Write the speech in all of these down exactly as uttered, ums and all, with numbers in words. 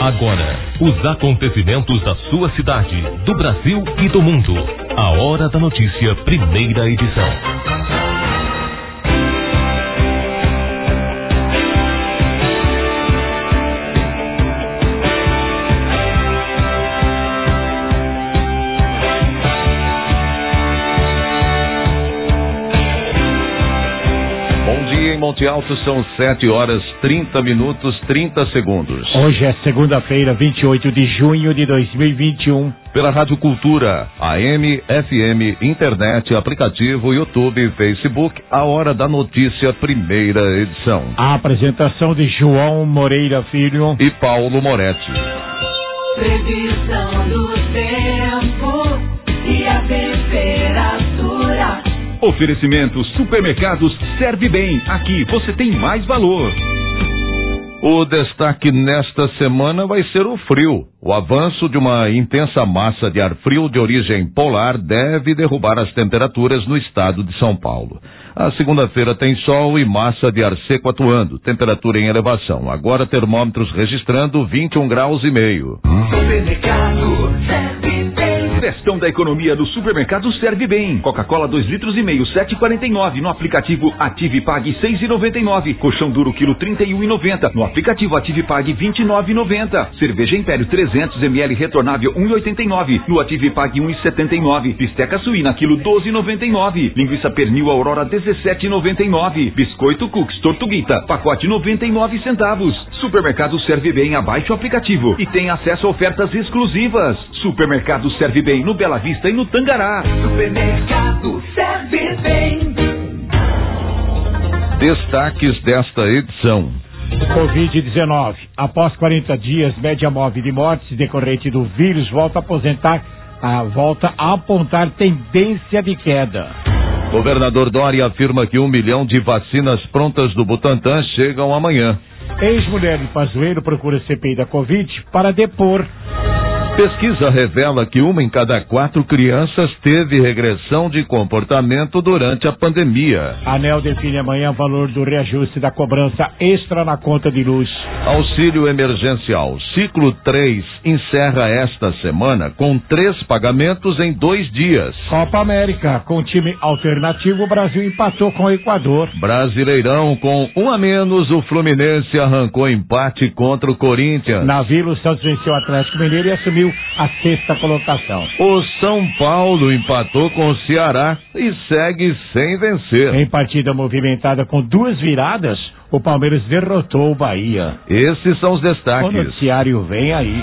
Agora, os acontecimentos da sua cidade, do Brasil e do mundo. A Hora da Notícia, primeira edição. Monte Alto são sete horas, trinta minutos, trinta segundos. Hoje é segunda-feira, vinte e oito de junho de dois mil e vinte e um. Pela Rádio Cultura, A M, F M, internet, aplicativo, YouTube, Facebook, A Hora da Notícia, primeira edição. A apresentação de João Moreira Filho e Paulo Moretti. Previsão do tempo e a temperatura. Oferecimento Supermercados Serve Bem. Aqui você tem mais valor. O destaque nesta semana vai ser o frio. O avanço de uma intensa massa de ar frio de origem polar deve derrubar as temperaturas no estado de São Paulo. A segunda-feira tem sol e massa de ar seco atuando, temperatura em elevação. Agora termômetros registrando vinte e um graus e meio. Supermercado Serve Bem. Gestão da economia do Supermercado Serve Bem. Coca-Cola dois litros e meio, sete e quarenta e nove. No aplicativo Ative Pague seis e noventa e nove. Colchão duro quilo trinta e um e noventa. No aplicativo Ative Pague vinte e nove e noventa. Cerveja Império trezentos mililitros retornável um e oitenta e nove. No Ative Pague um e setenta e nove. Bisteca suína quilo doze e noventa e nove. Linguiça pernil Aurora dezessete e noventa e nove. Biscoito Cooks Tortuguita pacote noventa e nove centavos. Supermercado Serve Bem, abaixe o aplicativo e tem acesso a ofertas exclusivas. Supermercado Serve Bem no Bela Vista e no Tangará. Supermercado Serve Bem. Destaques desta edição. covid dezenove. Após quarenta dias, média móvel de mortes decorrente do vírus volta a aposentar, a, volta a apontar tendência de queda. Governador Dória afirma que um milhão de vacinas prontas do Butantan chegam amanhã. Ex-mulher de Pazuello procura C P I da Covid para depor. Pesquisa revela que uma em cada quatro crianças teve regressão de comportamento durante a pandemia. A ANEEL define amanhã o valor do reajuste da cobrança extra na conta de luz. Auxílio emergencial. Ciclo três encerra esta semana com três pagamentos em dois dias. Copa América. Com time alternativo, o Brasil empatou com o Equador. Brasileirão, com um a menos, o Fluminense arrancou empate contra o Corinthians. Na Vila, o Santos venceu o Atlético Mineiro e assumiu a sexta colocação. O São Paulo empatou com o Ceará e segue sem vencer. Em partida movimentada com duas viradas, o Palmeiras derrotou o Bahia. Esses são os destaques. O noticiário vem aí.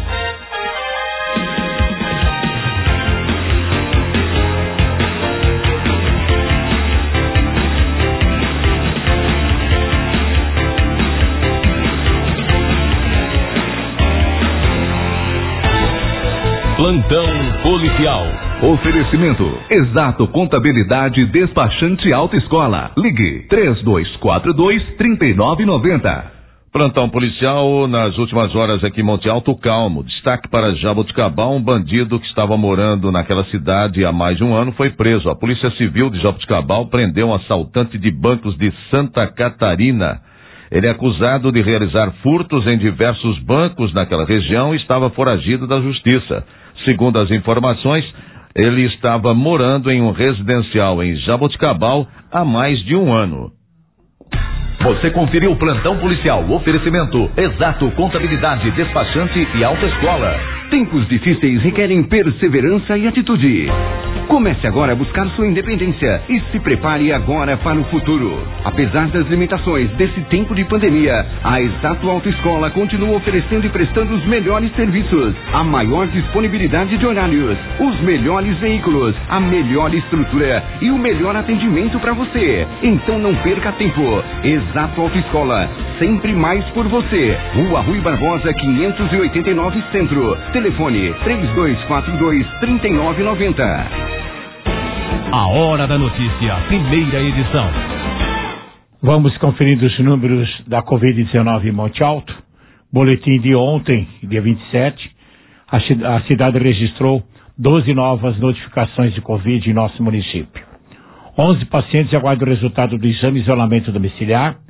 Plantão policial. Oferecimento Exato Contabilidade Despachante Autoescola. Ligue três dois quatro dois, três nove nove zero. Plantão policial nas últimas horas aqui em Monte Alto, calmo. Destaque para Jaboticabal, um bandido que estava morando naquela cidade há mais de um ano foi preso. A Polícia Civil de Jaboticabal prendeu um assaltante de bancos de Santa Catarina. Ele é acusado de realizar furtos em diversos bancos naquela região e estava foragido da justiça. Segundo as informações, ele estava morando em um residencial em Jaboticabal há mais de um ano. Você conferiu o Plantão Policial. Oferecimento Exato Contabilidade Despachante e Autoescola. Tempos difíceis requerem perseverança e atitude. Comece agora a buscar sua independência e se prepare agora para o futuro. Apesar das limitações desse tempo de pandemia, a Exato Autoescola continua oferecendo e prestando os melhores serviços, a maior disponibilidade de horários, os melhores veículos, a melhor estrutura e o melhor atendimento para você. Então não perca tempo. Exato Autoescola, sempre mais por você. Rua Rui Barbosa, quinhentos e oitenta e nove Centro. Telefone três dois quatro dois, três nove nove zero. A Hora da Notícia, primeira edição. Vamos conferir os números da covid dezenove em Monte Alto. Boletim de ontem, dia vinte e sete, a cidade registrou doze novas notificações de Covid em nosso município. onze pacientes aguardam o resultado do exame de isolamento domiciliar.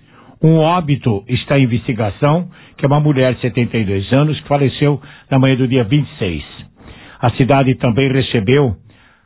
Um óbito está em investigação, que é uma mulher de setenta e dois anos que faleceu na manhã do dia vinte e seis. A cidade também recebeu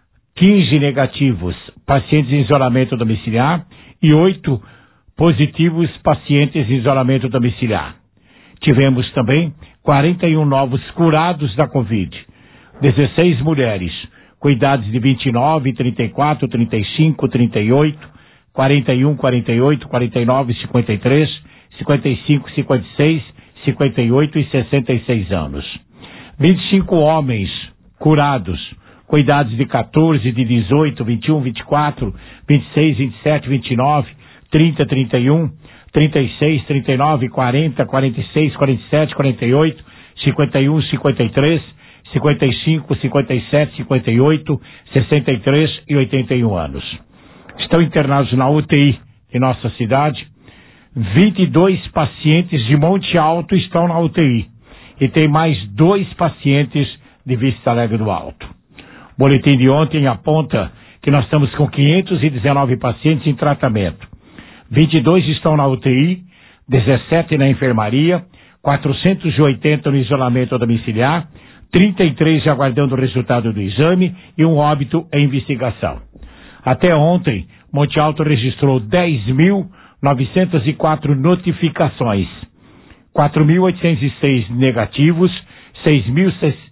quinze negativos pacientes em isolamento domiciliar e oito positivos pacientes em isolamento domiciliar. Tivemos também quarenta e um novos curados da Covid, dezesseis mulheres com idades de vinte e nove, trinta e quatro, trinta e cinco, trinta e oito, quarenta e um, quarenta e oito, quarenta e nove, cinquenta e três, cinquenta e cinco, cinquenta e seis, cinquenta e oito e sessenta e seis anos. vinte e cinco homens curados com idades de quatorze, de dezoito, vinte e um, vinte e quatro, vinte e seis, vinte e sete, vinte e nove, trinta, trinta e um, trinta e seis, trinta e nove, quarenta, quarenta e seis, quarenta e sete, quarenta e oito, cinquenta e um, cinquenta e três, cinquenta e cinco, cinquenta e sete, cinquenta e oito, sessenta e três e oitenta e um anos. Estão internados na U T I em nossa cidade. vinte e dois pacientes de Monte Alto estão na U T I. E tem mais dois pacientes de Vista Alegre do Alto. O boletim de ontem aponta que nós estamos com quinhentos e dezenove pacientes em tratamento. vinte e dois estão na U T I, dezessete na enfermaria, quatrocentos e oitenta no isolamento domiciliar, trinta e três aguardando o resultado do exame e um óbito em investigação. Até ontem, Monte Alto registrou dez mil novecentas e quatro notificações, quatro mil oitocentos e seis negativos, seis mil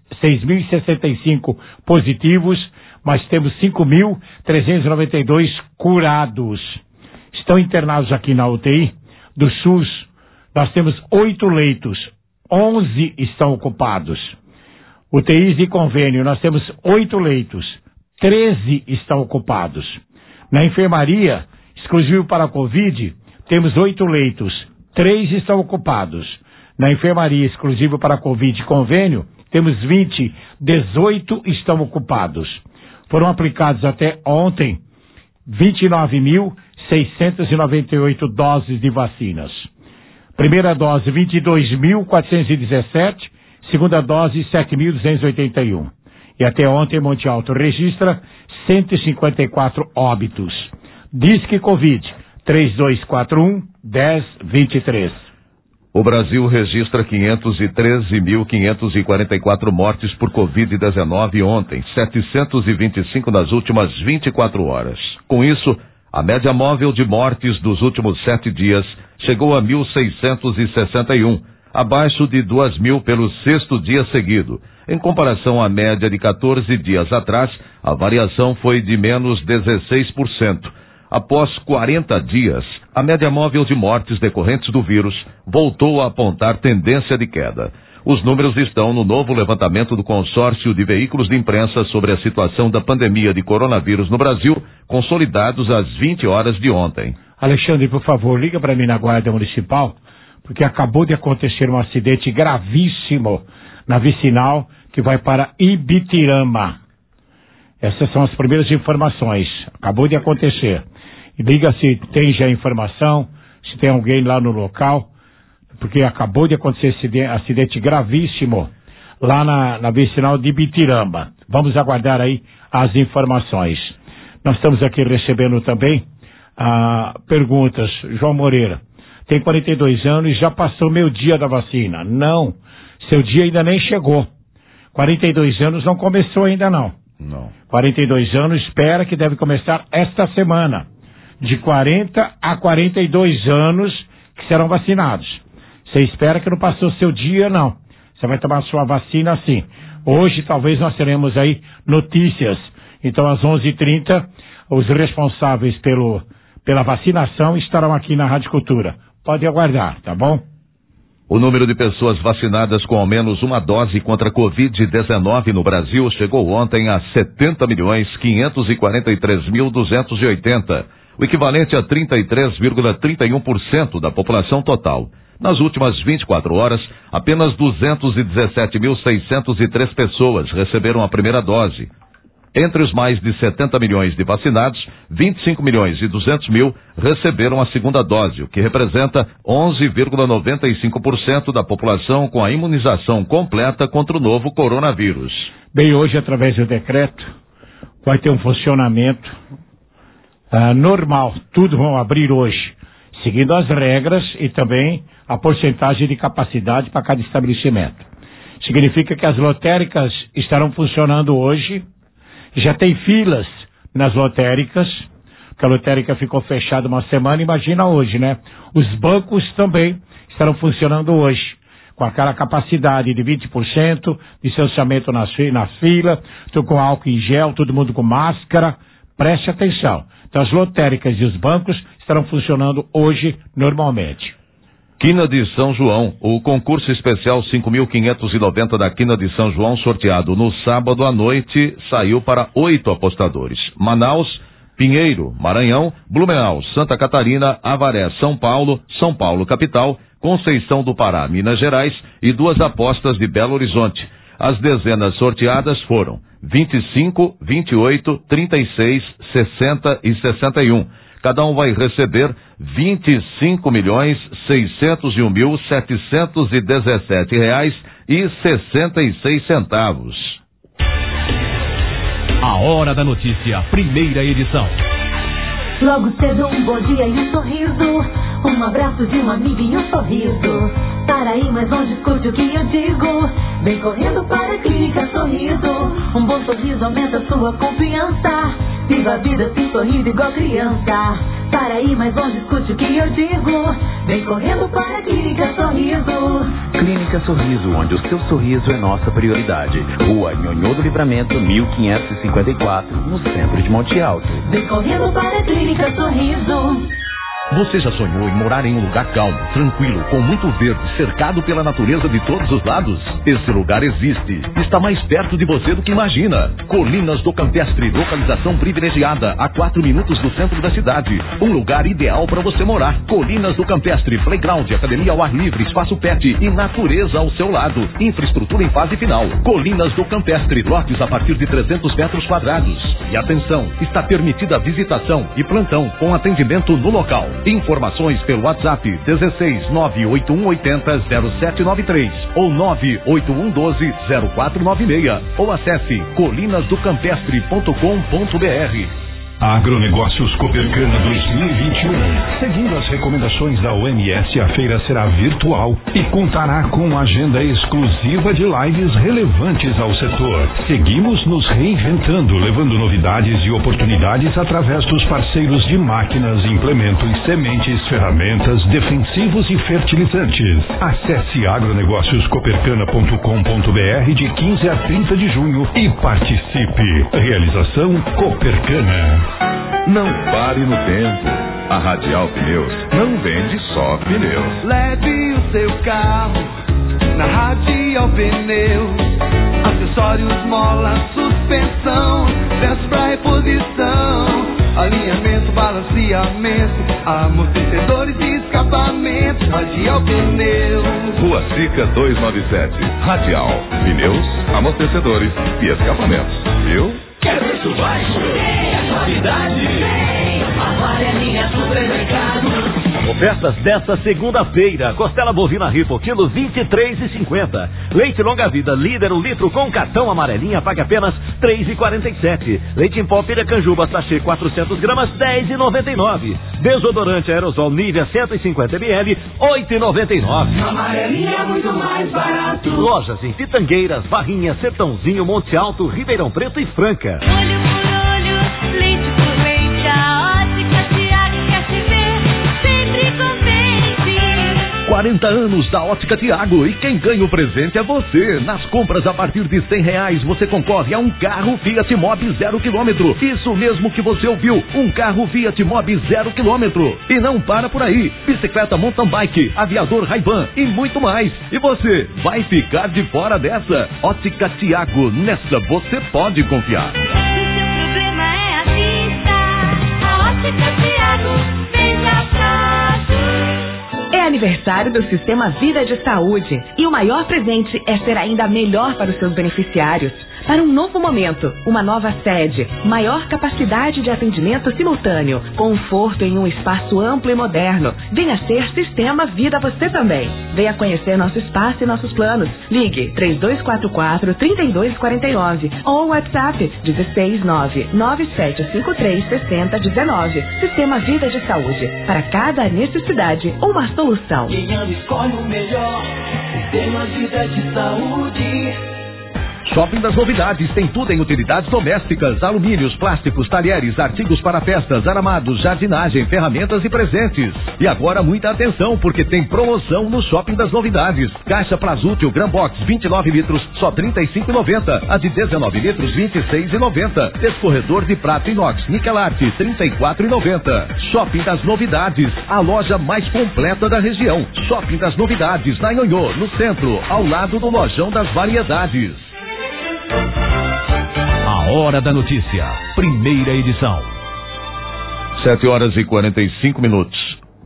e sessenta e cinco positivos, mas temos cinco mil trezentos e noventa e dois curados. Estão internados aqui na U T I do SUS. Nós temos oito leitos, onze estão ocupados. U T Is de convênio, nós temos oito leitos, treze estão ocupados. Na enfermaria, exclusivo para a Covid, temos oito leitos, três estão ocupados. Na enfermaria, exclusivo para a Covid convênio, temos vinte, dezoito estão ocupados. Foram aplicados até ontem vinte e nove mil seiscentos e noventa e oito doses de vacinas. Primeira dose, vinte e dois mil quatrocentos e dezessete, segunda dose, sete mil duzentos e oitenta e um. E até ontem, Monte Alto registra cento e cinquenta e quatro óbitos. Disque Covid, três dois quatro um, dez vinte e três. O Brasil registra quinhentos e treze mil quinhentos e quarenta e quatro mortes por covid dezenove ontem, setecentos e vinte e cinco nas últimas vinte e quatro horas. Com isso, a média móvel de mortes dos últimos sete dias chegou a mil seiscentos e sessenta e um, abaixo de duas mil pelo sexto dia seguido. Em comparação à média de quatorze dias atrás, a variação foi de menos dezesseis por cento. Após quarenta dias, a média móvel de mortes decorrentes do vírus voltou a apontar tendência de queda. Os números estão no novo levantamento do consórcio de veículos de imprensa sobre a situação da pandemia de coronavírus no Brasil, consolidados às vinte horas de ontem. Alexandre, por favor, liga para mim na Guarda Municipal, porque acabou de acontecer um acidente gravíssimo na vicinal que vai para Ibitirama. Essas são as primeiras informações. Acabou de acontecer. E liga se tem já informação, se tem alguém lá no local, porque acabou de acontecer esse acidente gravíssimo lá na, na vicinal de Ibitirama. Vamos aguardar aí as informações. Nós estamos aqui recebendo também ah, perguntas. João Moreira, tem quarenta e dois anos e já passou meu dia da vacina. Não, seu dia ainda nem chegou. quarenta e dois anos não começou ainda não. Não. quarenta e dois anos, espera que deve começar esta semana. De quarenta a quarenta e dois anos que serão vacinados. Você espera que não passou seu dia, não. Você vai tomar sua vacina assim. Hoje talvez nós teremos aí notícias. Então às onze e trinta, os responsáveis pelo, pela vacinação estarão aqui na Rádio Cultura. Pode aguardar, tá bom? O número de pessoas vacinadas com ao menos uma dose contra a covid dezenove no Brasil chegou ontem a setenta milhões quinhentos e quarenta e três mil duzentos e oitenta, o equivalente a trinta e três vírgula trinta e um por cento da população total. Nas últimas vinte e quatro horas, apenas duzentos e dezessete mil seiscentos e três pessoas receberam a primeira dose. Entre os mais de setenta milhões de vacinados, vinte e cinco milhões e duzentos mil receberam a segunda dose, o que representa onze vírgula noventa e cinco por cento da população com a imunização completa contra o novo coronavírus. Bem, hoje, através do decreto, vai ter um funcionamento uh, normal. Tudo vão abrir hoje. seguindo as regras e também a porcentagem de capacidade para cada estabelecimento. Significa que as lotéricas estarão funcionando hoje, já tem filas nas lotéricas, porque a lotérica ficou fechada uma semana, imagina hoje, né? Os bancos também estarão funcionando hoje, com aquela capacidade de vinte por cento, distanciamento nas, nas filas, tudo com álcool em gel, todo mundo com máscara, preste atenção. Então as lotéricas e os bancos estarão funcionando hoje normalmente. Quina de São João, o concurso especial cinco mil quinhentos e noventa da Quina de São João, sorteado no sábado à noite, saiu para oito apostadores. Manaus, Pinheiro, Maranhão, Blumenau, Santa Catarina, Avaré, São Paulo, São Paulo capital, Conceição do Pará, Minas Gerais e duas apostas de Belo Horizonte. As dezenas sorteadas foram vinte e cinco, vinte e oito, trinta e seis, sessenta e sessenta e um. Cada um vai receber vinte e cinco milhões, seiscentos e um mil, setecentos e dezessete reais e sessenta e seis centavos. A Hora da Notícia, primeira edição. Logo cedo um bom dia e um sorriso, um abraço de um amigo e um sorriso. Para aí, mas não discute o que eu digo. Vem correndo para a Clínica Sorriso. Um bom sorriso aumenta sua confiança. Viva a vida sem sorriso igual criança. Para aí, mas não discute o que eu digo. Vem correndo para a Clínica Sorriso. Clínica Sorriso, onde o seu sorriso é nossa prioridade. Rua Nhonhô do Livramento, mil quinhentos e cinquenta e quatro, no centro de Monte Alto. Vem correndo para a Clínica Sorriso. Você já sonhou em morar em um lugar calmo, tranquilo, com muito verde, cercado pela natureza de todos os lados? Esse lugar existe. Está mais perto de você do que imagina. Colinas do Campestre, localização privilegiada, a quatro minutos do centro da cidade. Um lugar ideal para você morar. Colinas do Campestre, playground, academia ao ar livre, espaço pet e natureza ao seu lado. Infraestrutura em fase final. Colinas do Campestre, lotes a partir de trezentos metros quadrados. E atenção, está permitida a visitação e plantão com atendimento no local. Informações pelo WhatsApp dezesseis, nove oito um oito zero, zero sete nove três ou nove oito um um dois, zero quatro nove seis ou acesse colinas do campestre ponto com ponto br. Agronegócios Copercana dois mil e vinte e um. Seguindo as recomendações da O M S, a feira será virtual e contará com agenda exclusiva de lives relevantes ao setor. Seguimos nos reinventando, levando novidades e oportunidades através dos parceiros de máquinas, implementos, sementes, ferramentas, defensivos e fertilizantes. Acesse agronegócios copercana ponto com ponto br de quinze a trinta de junho e participe. Realização Copercana. Não pare no tempo. A Radial Pneus não vende só pneus. Leve o seu carro na Radial Pneus. Acessórios, mola, suspensão, peças pra reposição, alinhamento, balanceamento, amortecedores e escapamentos. Radial Pneus. Rua Sica duzentos e noventa e sete. Radial Pneus, amortecedores e escapamentos. Viu? Quer preço baixo? Tem a qualidade. Tem a Amarelinha Supermercado. Ofertas desta segunda-feira: costela bovina Ripo, quilo vinte e três e cinquenta. Leite longa vida líder, um litro com cartão Amarelinha, paga apenas três reais e quarenta e sete. Leite em pó Piracanjuba, sachê quatrocentos gramas, dez reais e noventa e nove. Desodorante aerosol Nivea cento e cinquenta mililitros, oito reais e noventa e nove. Amarelinha é muito mais barato. Lojas em Pitangueiras, Barrinha, Sertãozinho, Monte Alto, Ribeirão Preto e Franca. Olho por olho, leite por leite, a Ótica Tiago quer te ver sempre contente. quarenta anos da Ótica Tiago e quem ganha o presente é você. Nas compras a partir de cem reais você concorre a um carro Fiat Mobi zero quilômetro. Isso mesmo que você ouviu, um carro Fiat Mobi zero quilômetro. E não para por aí, bicicleta mountain bike, aviador Ray-Ban e muito mais. E você vai ficar de fora dessa? Ótica Tiago, nessa você pode confiar. Se seu problema é a vista, a Ótica Tiago veja fácil. É aniversário do Sistema Vida de Saúde e o maior presente é ser ainda melhor para os seus beneficiários. para um novo momento, uma nova sede, maior capacidade de atendimento simultâneo, conforto em um espaço amplo e moderno. Venha ser Sistema Vida você também. Venha conhecer nosso espaço e nossos planos. Ligue três dois quatro quatro, três dois quatro nove ou WhatsApp dezesseis nove nove sete cinco três seis zero um nove. Sistema Vida de Saúde. Para cada necessidade, uma solução. Quem ama escolhe o melhor. Sistema Vida de Saúde. Shopping das Novidades tem tudo em utilidades domésticas, alumínios, plásticos, talheres, artigos para festas, aramados, jardinagem, ferramentas e presentes. E agora muita atenção, porque tem promoção no Shopping das Novidades. Caixa Plazútil Gran Box vinte e nove litros, só trinta e cinco reais e noventa centavos. A de dezenove litros, vinte e seis reais e noventa centavos. Escorredor de prato inox Nikelarte, trinta e quatro reais e noventa centavos. Shopping das Novidades, a loja mais completa da região. Shopping das Novidades, na Nhonhô, no centro, ao lado do Lojão das Variedades. A Hora da Notícia, primeira edição. Sete horas e quarenta e cinco minutos.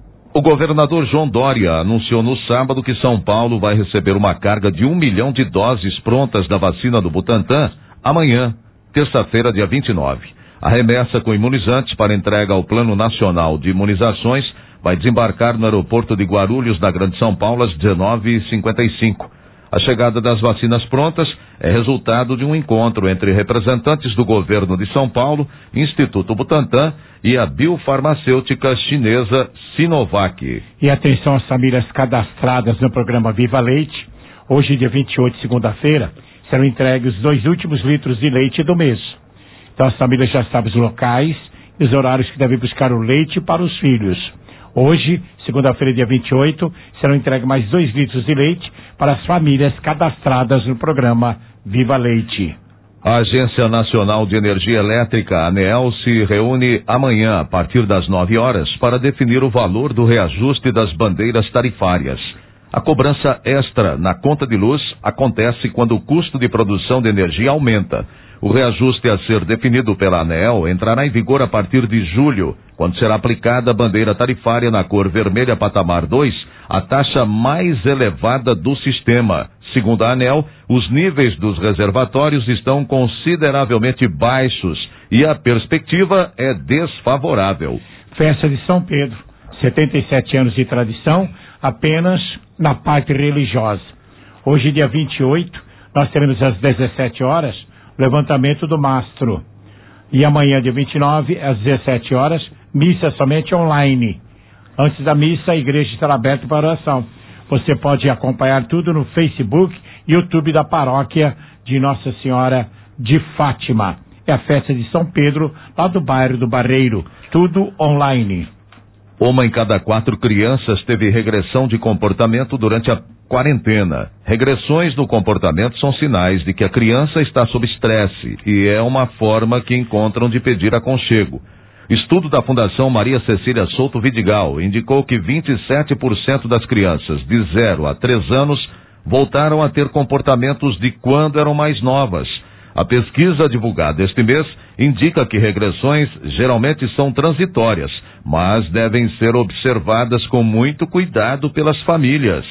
O governador João Dória anunciou no sábado que São Paulo vai receber uma carga de um milhão de doses prontas da vacina do Butantan amanhã, terça-feira, dia vinte e nove. A remessa com imunizantes para entrega ao Plano Nacional de Imunizações vai desembarcar no aeroporto de Guarulhos, na Grande São Paulo, às dezenove e cinquenta e cinco. A chegada das vacinas prontas é resultado de um encontro entre representantes do governo de São Paulo, Instituto Butantan e a biofarmacêutica chinesa Sinovac. E atenção às famílias cadastradas no programa Viva Leite. Hoje, dia vinte e oito, segunda-feira, serão entregues os dois últimos litros de leite do mês. Então as famílias já sabem os locais e os horários que devem buscar o leite para os filhos. Hoje, segunda-feira, dia vinte e oito, serão entregues mais dois litros de leite para as famílias cadastradas no programa Viva Leite. A Agência Nacional de Energia Elétrica, ANEEL, se reúne amanhã, a partir das nove horas, para definir o valor do reajuste das bandeiras tarifárias. A cobrança extra na conta de luz acontece quando o custo de produção de energia aumenta. O reajuste a ser definido pela ANEEL entrará em vigor a partir de julho, quando será aplicada a bandeira tarifária na cor vermelha patamar dois, a taxa mais elevada do sistema. Segundo a ANEEL, os níveis dos reservatórios estão consideravelmente baixos e a perspectiva é desfavorável. Festa de São Pedro, setenta e sete anos de tradição, apenas na parte religiosa. Hoje, dia vinte e oito, nós teremos às dezessete horas levantamento do mastro. E amanhã, dia vinte e nove, às dezessete horas, missa somente online. Antes da missa, a igreja estará aberta para oração. Você pode acompanhar tudo no Facebook e YouTube da paróquia de Nossa Senhora de Fátima. É a festa de São Pedro, lá do bairro do Barreiro. Tudo online. Uma em cada quatro crianças teve regressão de comportamento durante a quarentena. Regressões no comportamento são sinais de que a criança está sob estresse e é uma forma que encontram de pedir aconchego. Estudo da Fundação Maria Cecília Souto Vidigal indicou que vinte e sete por cento das crianças de zero a três anos voltaram a ter comportamentos de quando eram mais novas. A pesquisa divulgada este mês indica que regressões geralmente são transitórias, mas devem ser observadas com muito cuidado pelas famílias.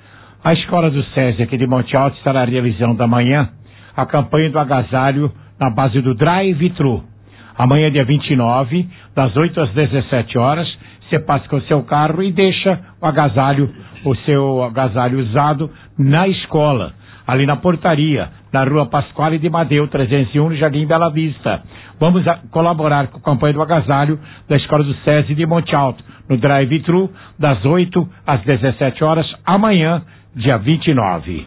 A Escola do SESI aqui de Monte Alto estará realizando amanhã a campanha do agasalho na base do Drive-Thru. Amanhã, dia vinte e nove, das oito às dezessete horas, você passa com o seu carro e deixa o agasalho, o seu agasalho usado na escola, ali na portaria, na rua Pasquale de Madeu, trezentos e um, no Jardim Bela Vista. Vamos a, colaborar com a campanha do agasalho da Escola do SESI de Monte Alto, no Drive-Thru, das oito às dezessete horas, amanhã, dia vinte e nove.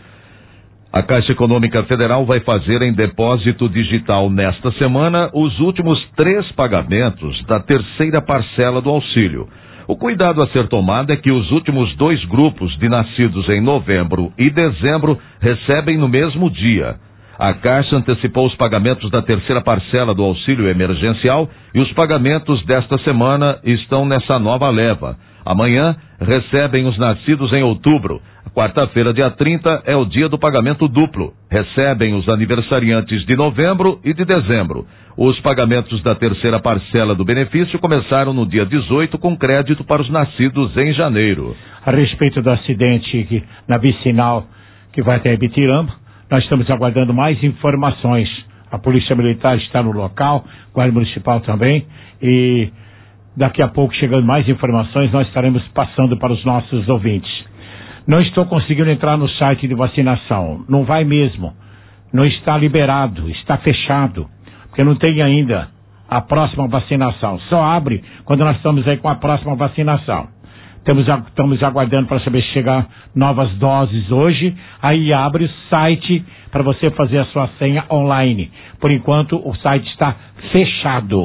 A Caixa Econômica Federal vai fazer em depósito digital nesta semana os últimos três pagamentos da terceira parcela do auxílio. O cuidado a ser tomado é que os últimos dois grupos de nascidos em novembro e dezembro recebem no mesmo dia. A Caixa antecipou os pagamentos da terceira parcela do auxílio emergencial e os pagamentos desta semana estão nessa nova leva. Amanhã recebem os nascidos em outubro. Quarta-feira, dia trinta, é o dia do pagamento duplo. Recebem os aniversariantes de novembro e de dezembro. Os pagamentos da terceira parcela do benefício começaram no dia dezoito, com crédito para os nascidos em janeiro. A respeito do acidente que, na vicinal que vai até Ibitirama, nós estamos aguardando mais informações. A Polícia Militar está no local, Guarda Municipal também, e daqui a pouco, chegando mais informações, nós estaremos passando para os nossos ouvintes. Não estou conseguindo entrar no site de vacinação, não vai mesmo, não está liberado, está fechado, porque não tem ainda a próxima vacinação, só abre quando nós estamos aí com a próxima vacinação. Estamos, estamos aguardando para saber se chegar novas doses hoje, aí abre o site para você fazer a sua senha online. Por enquanto, o site está fechado.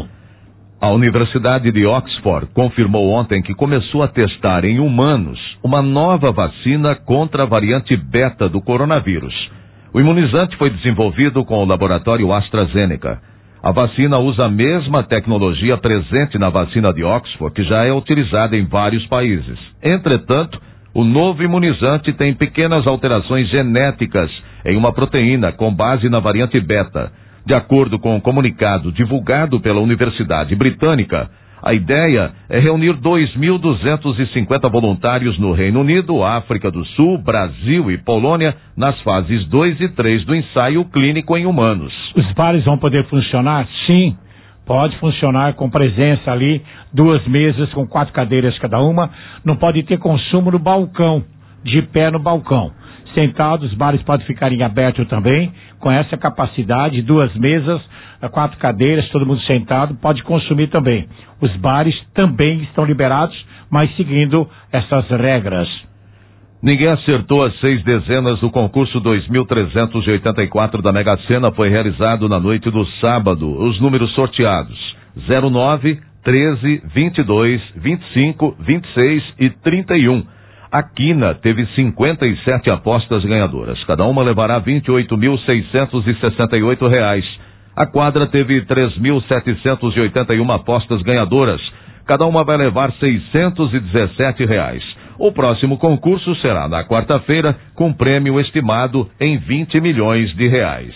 A Universidade de Oxford confirmou ontem que começou a testar em humanos uma nova vacina contra a variante beta do coronavírus. O imunizante foi desenvolvido com o laboratório AstraZeneca. A vacina usa a mesma tecnologia presente na vacina de Oxford, que já é utilizada em vários países. Entretanto, o novo imunizante tem pequenas alterações genéticas em uma proteína com base na variante beta. De acordo com o comunicado divulgado pela Universidade Britânica, a ideia é reunir dois mil duzentos e cinquenta voluntários no Reino Unido, África do Sul, Brasil e Polônia, nas fases dois e três do ensaio clínico em humanos. Os bares vão poder funcionar? Sim, pode funcionar com presença ali, duas mesas com quatro cadeiras cada uma. Não pode ter consumo no balcão, de pé no balcão. Sentados, os bares podem ficar em aberto também, com essa capacidade, duas mesas, quatro cadeiras, todo mundo sentado, pode consumir também. Os bares também estão liberados, mas seguindo essas regras. Ninguém acertou as seis dezenas do concurso dois mil trezentos e oitenta e quatro da Mega Sena. Foi realizado na noite do sábado. Os números sorteados: zero nove, treze, vinte e dois, vinte e cinco, vinte e seis e trinta e um. A Quina teve cinquenta e sete apostas ganhadoras. Cada uma levará vinte e oito mil seiscentos e sessenta e oito reais. A Quadra teve três mil setecentos e oitenta e uma apostas ganhadoras. Cada uma vai levar seiscentos e dezessete reais. O próximo concurso será na quarta-feira, com prêmio estimado em vinte milhões de reais.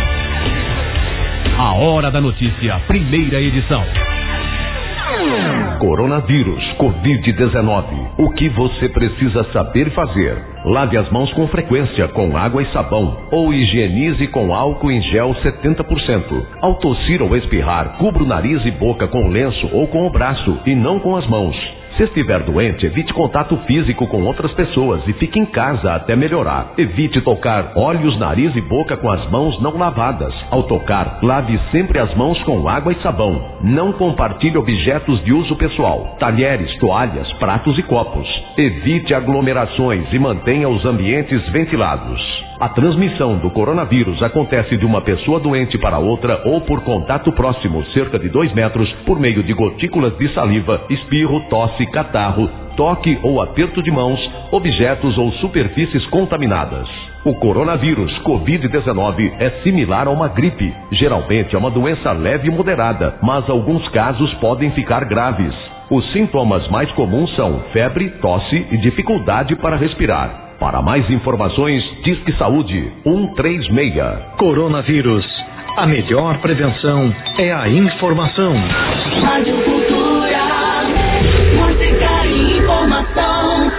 A Hora da Notícia, primeira edição. Coronavírus, covid dezenove. O que você precisa saber fazer? Lave as mãos com frequência com água e sabão ou higienize com álcool em gel setenta por cento. Ao tossir ou espirrar, cubra o nariz e boca com lenço ou com o braço e não com as mãos. Se estiver doente, evite contato físico com outras pessoas e fique em casa até melhorar. Evite tocar olhos, nariz e boca com as mãos não lavadas. Ao tocar, lave sempre as mãos com água e sabão. Não compartilhe objetos de uso pessoal, talheres, toalhas, pratos e copos. Evite aglomerações e mantenha os ambientes ventilados. A transmissão do coronavírus acontece de uma pessoa doente para outra ou por contato próximo, cerca de dois metros, por meio de gotículas de saliva, espirro, tosse, catarro, toque ou aperto de mãos, objetos ou superfícies contaminadas. O coronavírus covid dezenove é similar a uma gripe. Geralmente é uma doença leve e moderada, mas alguns casos podem ficar graves. Os sintomas mais comuns são febre, tosse e dificuldade para respirar. Para mais informações, Disque Saúde um três seis. Coronavírus. A melhor prevenção é a informação. Rádio Cultura, música e informação.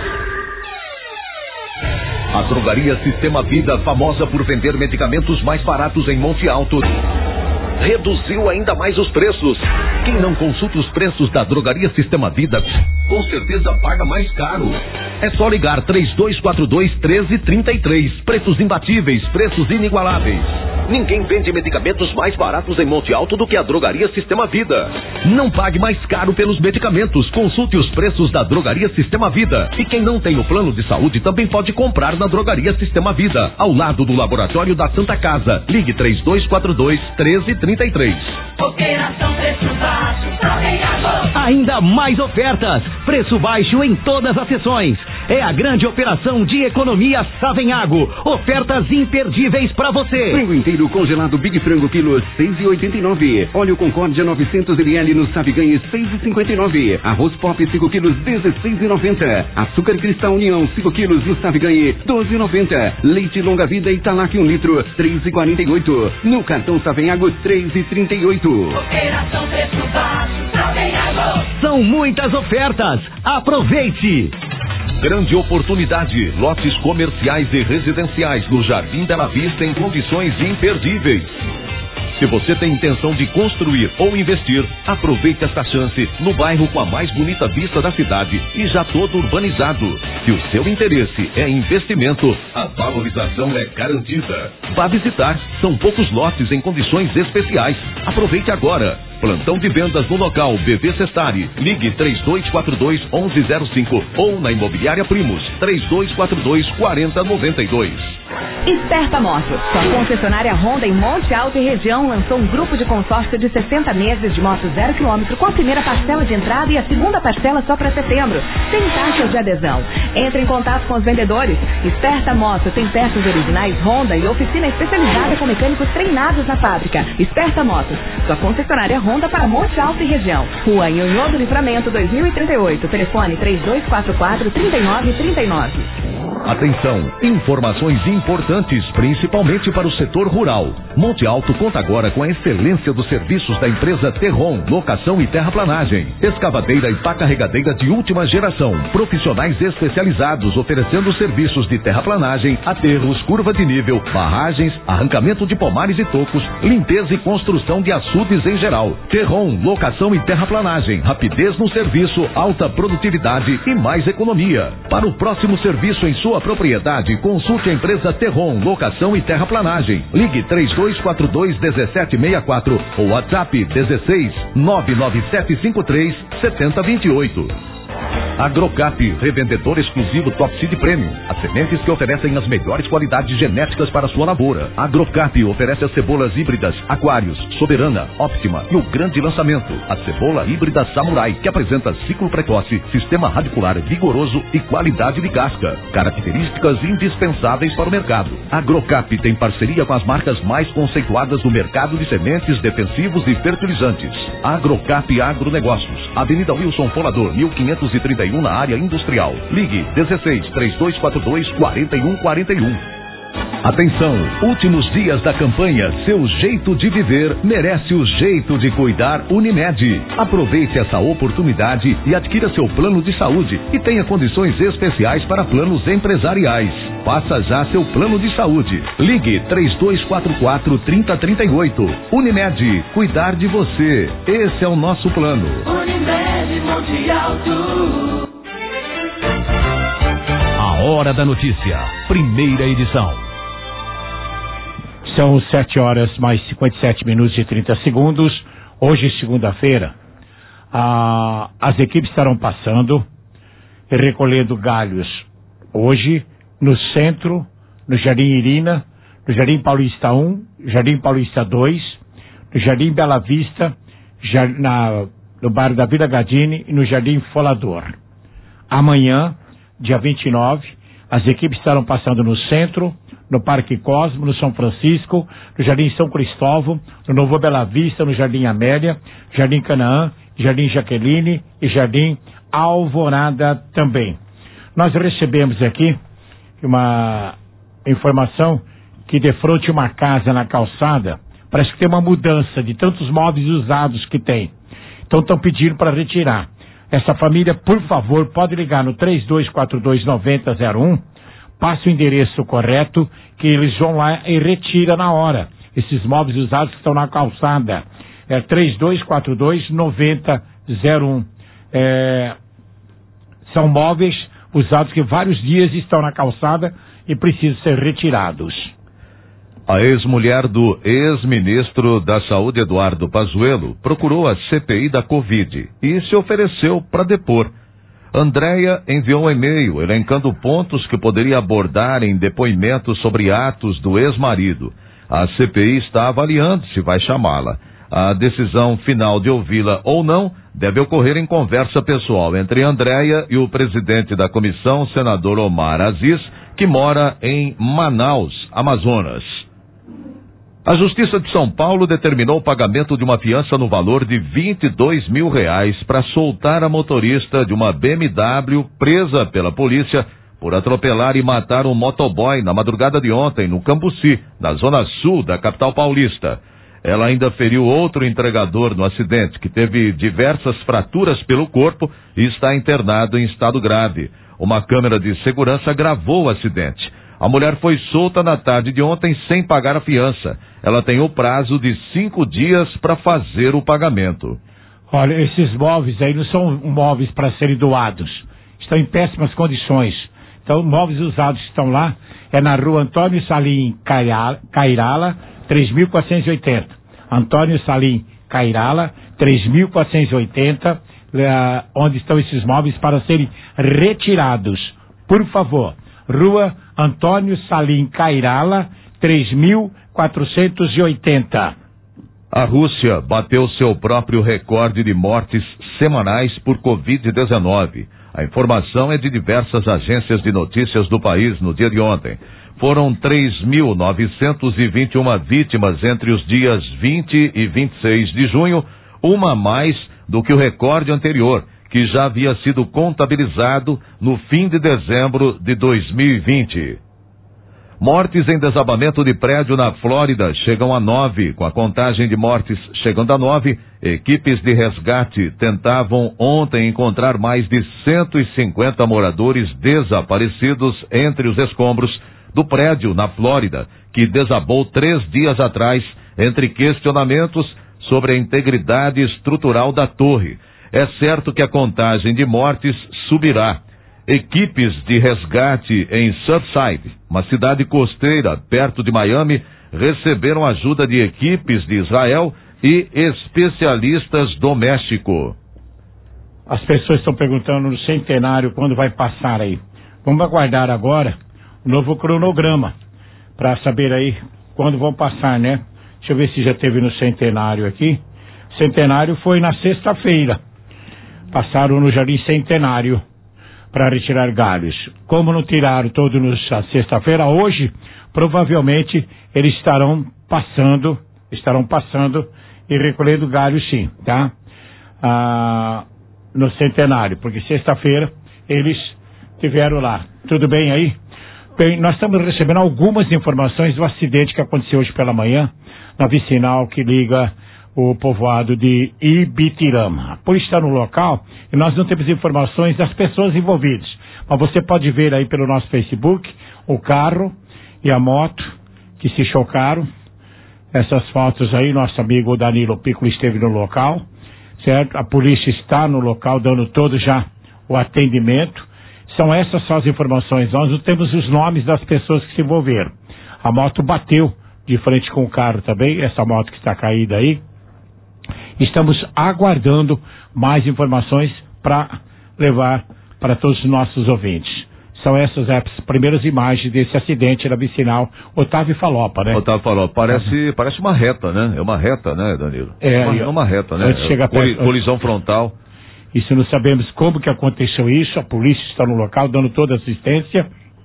A Drogaria Sistema Vida, famosa por vender medicamentos mais baratos em Monte Alto, reduziu ainda mais os preços. Quem não consulta os preços da Drogaria Sistema Vida, com certeza paga mais caro. É só ligar três dois quatro dois, um três três três. Preços imbatíveis, preços inigualáveis. Ninguém vende medicamentos mais baratos em Monte Alto do que a Drogaria Sistema Vida. Não pague mais caro pelos medicamentos. Consulte os preços da Drogaria Sistema Vida. E quem não tem o plano de saúde também pode comprar na Drogaria Sistema Vida, ao lado do Laboratório da Santa Casa. Ligue três dois quatro dois, um três três três. Operação Preço Baixo, Savenhago. Ainda mais ofertas. Preço baixo em todas as sessões. É a grande operação de economia Savenhago. Ofertas imperdíveis para você. Frango inteiro congelado Big Frango quilo seis reais e oitenta e nove centavos. Óleo Concórdia novecentos mililitros no Saviganhe seis reais e cinquenta e nove centavos. Arroz Pop cinco quilos dezesseis reais e noventa centavos. Açúcar Cristal União cinco quilos no Saviganhe doze reais e noventa centavos. Leite Longa Vida Italac um litro três reais e quarenta e oito centavos. No cartão Savenhago três reais e trinta e oito centavos. Operação Preço Baixo, Savenhago. São muitas ofertas. Aproveite! Grande oportunidade. Lotes comerciais e residenciais no Jardim Bela Vista em condições imperdíveis. Se você tem intenção de construir ou investir, aproveite esta chance no bairro com a mais bonita vista da cidade e já todo urbanizado. Se o seu interesse é investimento, a valorização é garantida. Vá visitar, são poucos lotes em condições especiais. Aproveite agora. Plantão de vendas no local B V Cestari. Ligue três dois quatro dois, onze zero cinco ou na Imobiliária Primos três dois quatro dois, quatro zero nove dois. Esperta Motos, sua concessionária Honda em Monte Alto e região, lançou um grupo de consórcio de sessenta meses de moto zero quilômetro com a primeira parcela de entrada e a segunda parcela só para setembro, sem taxas de adesão. Entre em contato com os vendedores. Esperta Motos tem peças originais Honda e oficina especializada com mecânicos treinados na fábrica. Esperta Motos, sua concessionária Honda para Monte Alto e região. Rua Nhonhô do Livramento dois mil e trinta e oito. Telefone três dois quatro quatro, três nove três nove. Atenção, informações importantes, principalmente para o setor rural. Monte Alto conta agora com a excelência dos serviços da empresa Terron, locação e terraplanagem, escavadeira e pá carregadeira de última geração, profissionais especializados oferecendo serviços de terraplanagem, aterros, curva de nível, barragens, arrancamento de pomares e tocos, limpeza e construção de açudes em geral. Terron, locação e terraplanagem, rapidez no serviço, alta produtividade e mais economia. Para o próximo serviço em sua propriedade, consulte a empresa Terron, locação e terraplanagem. Ligue três dois quatro dois, um sete seis quatro ou WhatsApp dezesseis, nove nove sete cinco três, sete zero dois oito. Agrocap, revendedor exclusivo Top Seed Premium. As sementes que oferecem as melhores qualidades genéticas para sua lavoura. Agrocap oferece as cebolas híbridas Aquários, Soberana, Optima e o grande lançamento, a cebola híbrida Samurai, que apresenta ciclo precoce, sistema radicular vigoroso e qualidade de casca. Características indispensáveis para o mercado. Agrocap tem parceria com as marcas mais conceituadas do mercado de sementes, defensivos e fertilizantes. Agrocap Agronegócios, Avenida Wilson Folador, mil quinhentos e trinta e um, na área industrial. Ligue dezesseis, três dois quatro dois, quatro um quatro um. Atenção, últimos dias da campanha Seu Jeito de Viver merece o jeito de cuidar Unimed. Aproveite essa oportunidade e adquira seu plano de saúde e tenha condições especiais para planos empresariais. Faça já seu plano de saúde. Ligue três dois quatro quatro, três zero três oito. Unimed, cuidar de você. Esse é o nosso plano. Unimed Monte Alto. A Hora da Notícia, primeira edição. São sete horas mais cinquenta e sete minutos e trinta segundos. Hoje, segunda-feira, a, as equipes estarão passando e recolhendo galhos. Hoje, no centro, no Jardim Irina, no Jardim Paulista um, Jardim Paulista dois, no Jardim Bela Vista, já, na, no bairro da Vila Gadini e no Jardim Folador. Amanhã, dia vinte e nove, as equipes estarão passando no centro, no Parque Cosmo, no São Francisco, no Jardim São Cristóvão, no Novo Bela Vista, no Jardim Amélia, Jardim Canaã, Jardim Jaqueline e Jardim Alvorada também. Nós recebemos aqui uma informação que de frente a uma casa na calçada, parece que tem uma mudança de tantos móveis usados que tem. Então estão pedindo para retirar. Essa família, por favor, pode ligar no três dois quatro dois, nove zero zero um, passe o endereço correto, que eles vão lá e retira na hora esses móveis usados que estão na calçada. É três dois quatro dois, nove zero zero um. É, são móveis usados que vários dias estão na calçada e precisam ser retirados. A ex-mulher do ex-ministro da Saúde, Eduardo Pazuello, procurou a C P I da Covid e se ofereceu para depor. Andréia enviou um e-mail elencando pontos que poderia abordar em depoimentos sobre atos do ex-marido. A C P I está avaliando se vai chamá-la. A decisão final de ouvi-la ou não deve ocorrer em conversa pessoal entre Andréia e o presidente da comissão, senador Omar Aziz, que mora em Manaus, Amazonas. A Justiça de São Paulo determinou o pagamento de uma fiança no valor de vinte e dois mil reais para soltar a motorista de uma B M W presa pela polícia por atropelar e matar um motoboy na madrugada de ontem no Cambuci, na zona sul da capital paulista. Ela ainda feriu outro entregador no acidente, que teve diversas fraturas pelo corpo e está internado em estado grave. Uma câmera de segurança gravou o acidente. A mulher foi solta na tarde de ontem sem pagar a fiança. Ela tem o prazo de cinco dias para fazer o pagamento. Olha, esses móveis aí não são móveis para serem doados. Estão em péssimas condições. Então, móveis usados que estão lá é na rua Antônio Salim Cairala, três mil quatrocentos e oitenta. Antônio Salim Cairala, três mil quatrocentos e oitenta, eh, onde estão esses móveis para serem retirados. Por favor, rua Antônio Salim Cairala, três mil quatrocentos e oitenta. A Rússia bateu seu próprio recorde de mortes semanais por covid dezenove. A informação é de diversas agências de notícias do país no dia de ontem. Foram três mil novecentos e vinte e uma vítimas entre os dias vinte e vinte e seis de junho, uma a mais do que o recorde anterior, que já havia sido contabilizado no fim de dezembro de dois mil e vinte. Mortes em desabamento de prédio na Flórida chegam a nove. Com a contagem de mortes chegando a nove, equipes de resgate tentavam ontem encontrar mais de cento e cinquenta moradores desaparecidos entre os escombros do prédio na Flórida, que desabou três dias atrás, entre questionamentos sobre a integridade estrutural da torre. É certo que a contagem de mortes subirá. Equipes de resgate em Surfside, uma cidade costeira perto de Miami, receberam ajuda de equipes de Israel e especialistas do México. As pessoas estão perguntando no centenário quando vai passar aí. Vamos aguardar agora o novo cronograma para saber aí quando vão passar, né? Deixa eu ver se já teve no centenário aqui. Centenário foi na sexta-feira. Passaram no Jardim Centenário para retirar galhos. Como não tiraram todos na sexta-feira, hoje provavelmente eles estarão passando, estarão passando e recolhendo galhos sim, tá? Ah, no centenário, porque sexta-feira eles estiveram lá. Tudo bem aí? Bem, nós estamos recebendo algumas informações do acidente que aconteceu hoje pela manhã na vicinal que liga o povoado de Ibitirama. A polícia está no local e nós não temos informações das pessoas envolvidas. Mas você pode ver aí pelo nosso Facebook o carro e a moto que se chocaram. Essas fotos aí, nosso amigo Danilo Piccolo esteve no local, certo? A polícia está no local dando todo já o atendimento. São essas só as informações. Nós não temos os nomes das pessoas que se envolveram. A moto bateu de frente com o carro também, essa moto que está caída aí. Estamos aguardando mais informações para levar para todos os nossos ouvintes. São essas as primeiras imagens desse acidente na vicinal Otávio Falopa, né? Otávio Falopa, parece, parece uma reta, né? É uma reta, né, Danilo? É uma, uma reta, né? Antes de chegar Coli, perto, colisão antes, frontal. Isso não sabemos como que aconteceu isso, a polícia está no local dando toda a assistência.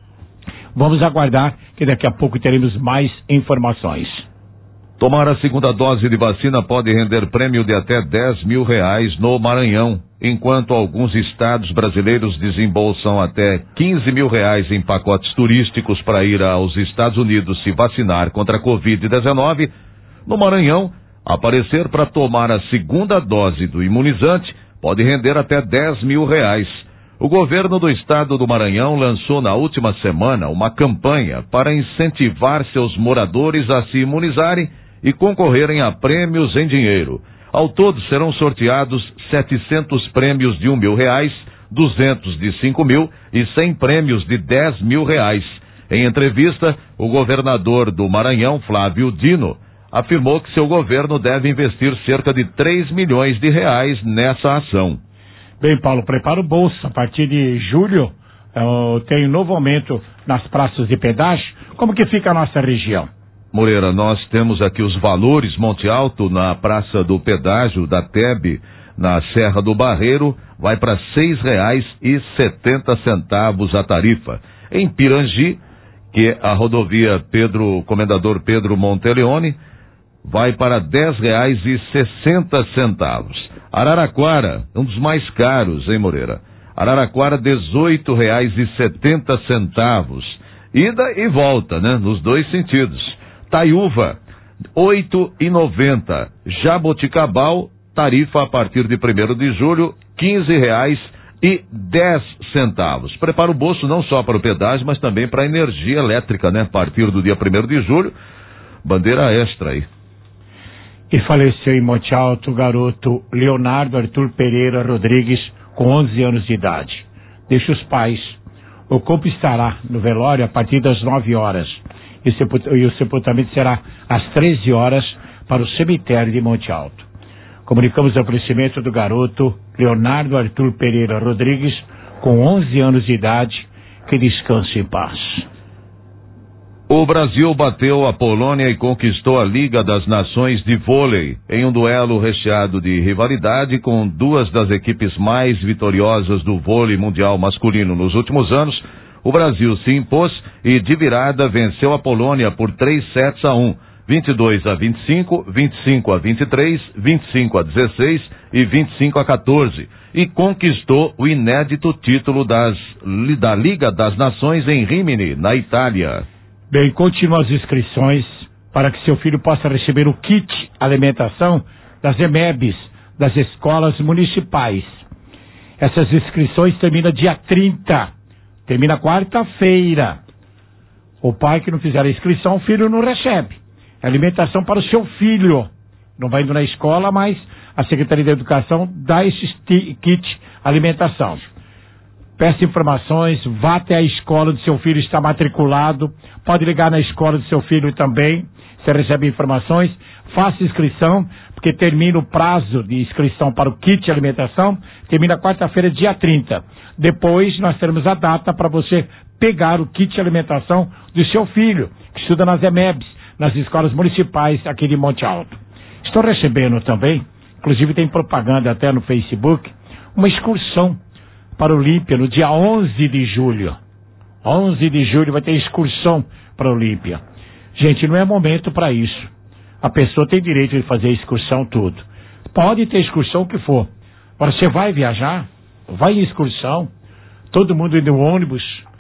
Vamos aguardar que daqui a pouco teremos mais informações. Tomar a segunda dose de vacina pode render prêmio de até dez mil reais no Maranhão, enquanto alguns estados brasileiros desembolsam até quinze mil reais em pacotes turísticos para ir aos Estados Unidos se vacinar contra a covid dezenove. No Maranhão, aparecer para tomar a segunda dose do imunizante pode render até dez mil reais. O governo do estado do Maranhão lançou na última semana uma campanha para incentivar seus moradores a se imunizarem e concorrerem a prêmios em dinheiro. Ao todo serão sorteados setecentos prêmios de um mil reais, duzentos de cinco mil e cem prêmios de dez mil reais. Em entrevista, o governador do Maranhão, Flávio Dino, afirmou que seu governo deve investir cerca de três milhões de reais nessa ação. Bem, Paulo, prepara o bolso. A partir de julho, uh, tem um novo aumento nas praças de pedágio. Como que fica a nossa região? Moreira, nós temos aqui os valores. Monte Alto, na Praça do Pedágio da T E B, na Serra do Barreiro, vai para seis reais e setenta centavos a tarifa. Em Pirangi, que é a rodovia Pedro, Comendador Pedro Monteleone, vai para dez reais e sessenta centavos. Araraquara, um dos mais caros, hein, Moreira? Araraquara, dezoito reais e setenta centavos. Ida e volta, né? Nos dois sentidos. Taiúva, oito e noventa. Jaboticabal, tarifa a partir de primeiro de julho, quinze reais e dez centavos. Prepara o bolso não só para o pedágio, mas também para a energia elétrica, né? A partir do dia primeiro de julho, bandeira extra aí. E faleceu em Monte Alto o garoto Leonardo Arthur Pereira Rodrigues, com onze anos de idade. Deixa os pais. O corpo estará no velório a partir das nove horas. E, sepult- e o sepultamento será às treze horas para o cemitério de Monte Alto. Comunicamos o falecimento do garoto Leonardo Arthur Pereira Rodrigues, com onze anos de idade. Que descanse em paz. O Brasil bateu a Polônia e conquistou a Liga das Nações de Vôlei, em um duelo recheado de rivalidade com duas das equipes mais vitoriosas do vôlei mundial masculino nos últimos anos. O Brasil se impôs e de virada venceu a Polônia por três sets a um, vinte e dois a vinte e cinco, vinte e cinco a vinte e três, vinte e cinco a dezesseis e vinte e cinco a quatorze, e conquistou o inédito título das, da Liga das Nações em Rimini, na Itália. Bem, continuam as inscrições para que seu filho possa receber o kit alimentação das E M E Bs, das escolas municipais. Essas inscrições terminam dia trinta, termina quarta-feira. O pai que não fizer a inscrição, o filho não recebe. É alimentação para o seu filho. Não vai indo na escola, mas a Secretaria da Educação dá esse kit alimentação. Peça informações, vá até a escola do seu filho, está matriculado, pode ligar na escola do seu filho também, você recebe informações, faça inscrição, porque termina o prazo de inscrição para o kit alimentação, termina quarta-feira, dia trinta. Depois nós teremos a data para você pegar o kit alimentação do seu filho, que estuda nas E M E Bs, nas escolas municipais aqui de Monte Alto. Estou recebendo também, inclusive tem propaganda até no Facebook, uma excursão para o Olímpia no dia onze de julho. onze de julho vai ter excursão para o Olímpia. Gente, não é momento para isso. A pessoa tem direito de fazer excursão, tudo. Pode ter excursão o que for. Agora, você vai viajar, vai em excursão, todo mundo indo no ônibus,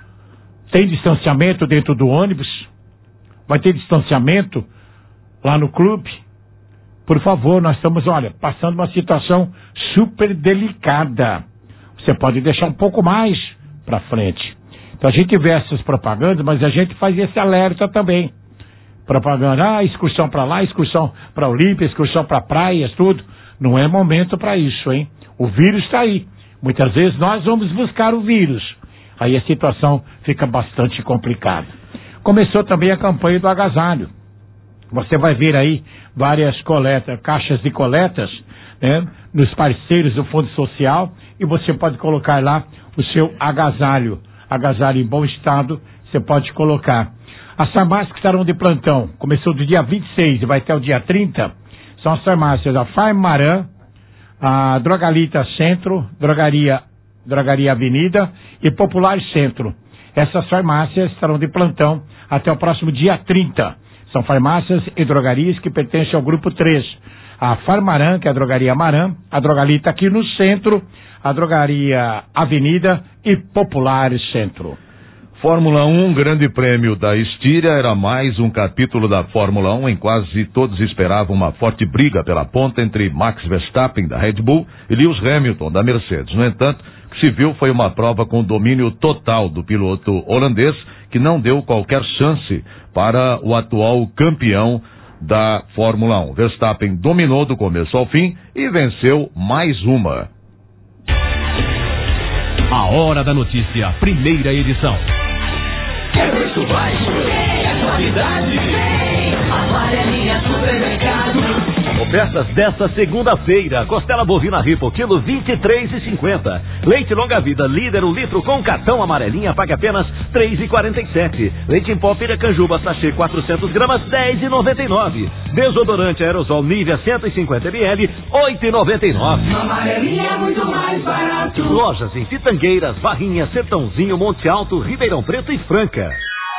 tem distanciamento dentro do ônibus, vai ter distanciamento lá no clube. Por favor, nós estamos, olha, passando uma situação super delicada. Você pode deixar um pouco mais para frente. Então a gente vê essas propagandas, mas a gente faz esse alerta também. Propaganda, ah, excursão para lá, excursão para Olímpia, excursão para praias, tudo. Não é momento para isso, hein? O vírus está aí. Muitas vezes nós vamos buscar o vírus. Aí a situação fica bastante complicada. Começou também a campanha do agasalho. Você vai ver aí várias coletas, caixas de coletas, né, nos parceiros do Fundo Social, e você pode colocar lá o seu agasalho. Agasalho em bom estado, você pode colocar. As farmácias que estarão de plantão, começou do dia vinte e seis e vai até o dia trinta, são as farmácias da Farmaran, a Drogalita Centro, Drogaria, Drogaria Avenida e Popular Centro. Essas farmácias estarão de plantão até o próximo dia trinta. São farmácias e drogarias que pertencem ao grupo três. A Farmaran, que é a Drogaria Maran, a Drogalita aqui no centro, a Drogaria Avenida e Popular Centro. Fórmula um, Grande Prêmio da Estíria, era mais um capítulo da Fórmula um, em quase todos esperavam uma forte briga pela ponta entre Max Verstappen, da Red Bull, e Lewis Hamilton, da Mercedes. No entanto, o que se viu foi uma prova com domínio total do piloto holandês, que não deu qualquer chance para o atual campeão da Fórmula um. Verstappen dominou do começo ao fim e venceu mais uma. A Hora da Notícia, primeira edição. É preço baixo, é qualidade, amarelinha supermercado. Ofertas desta segunda-feira: costela bovina Ripo, quilo vinte e três e cinquenta. Leite longa vida líder, o litro com cartão amarelinha, paga apenas três e quarenta e sete. Leite em pó Piracanjuba sachê quatrocentos gramas, dez e noventa e nove. Desodorante aerosol Nivea cento e cinquenta mililitros, oito e noventa e nove. Amarelinha é muito mais barato. Lojas em Pitangueiras, Barrinha, Sertãozinho, Monte Alto, Ribeirão Preto e Franca.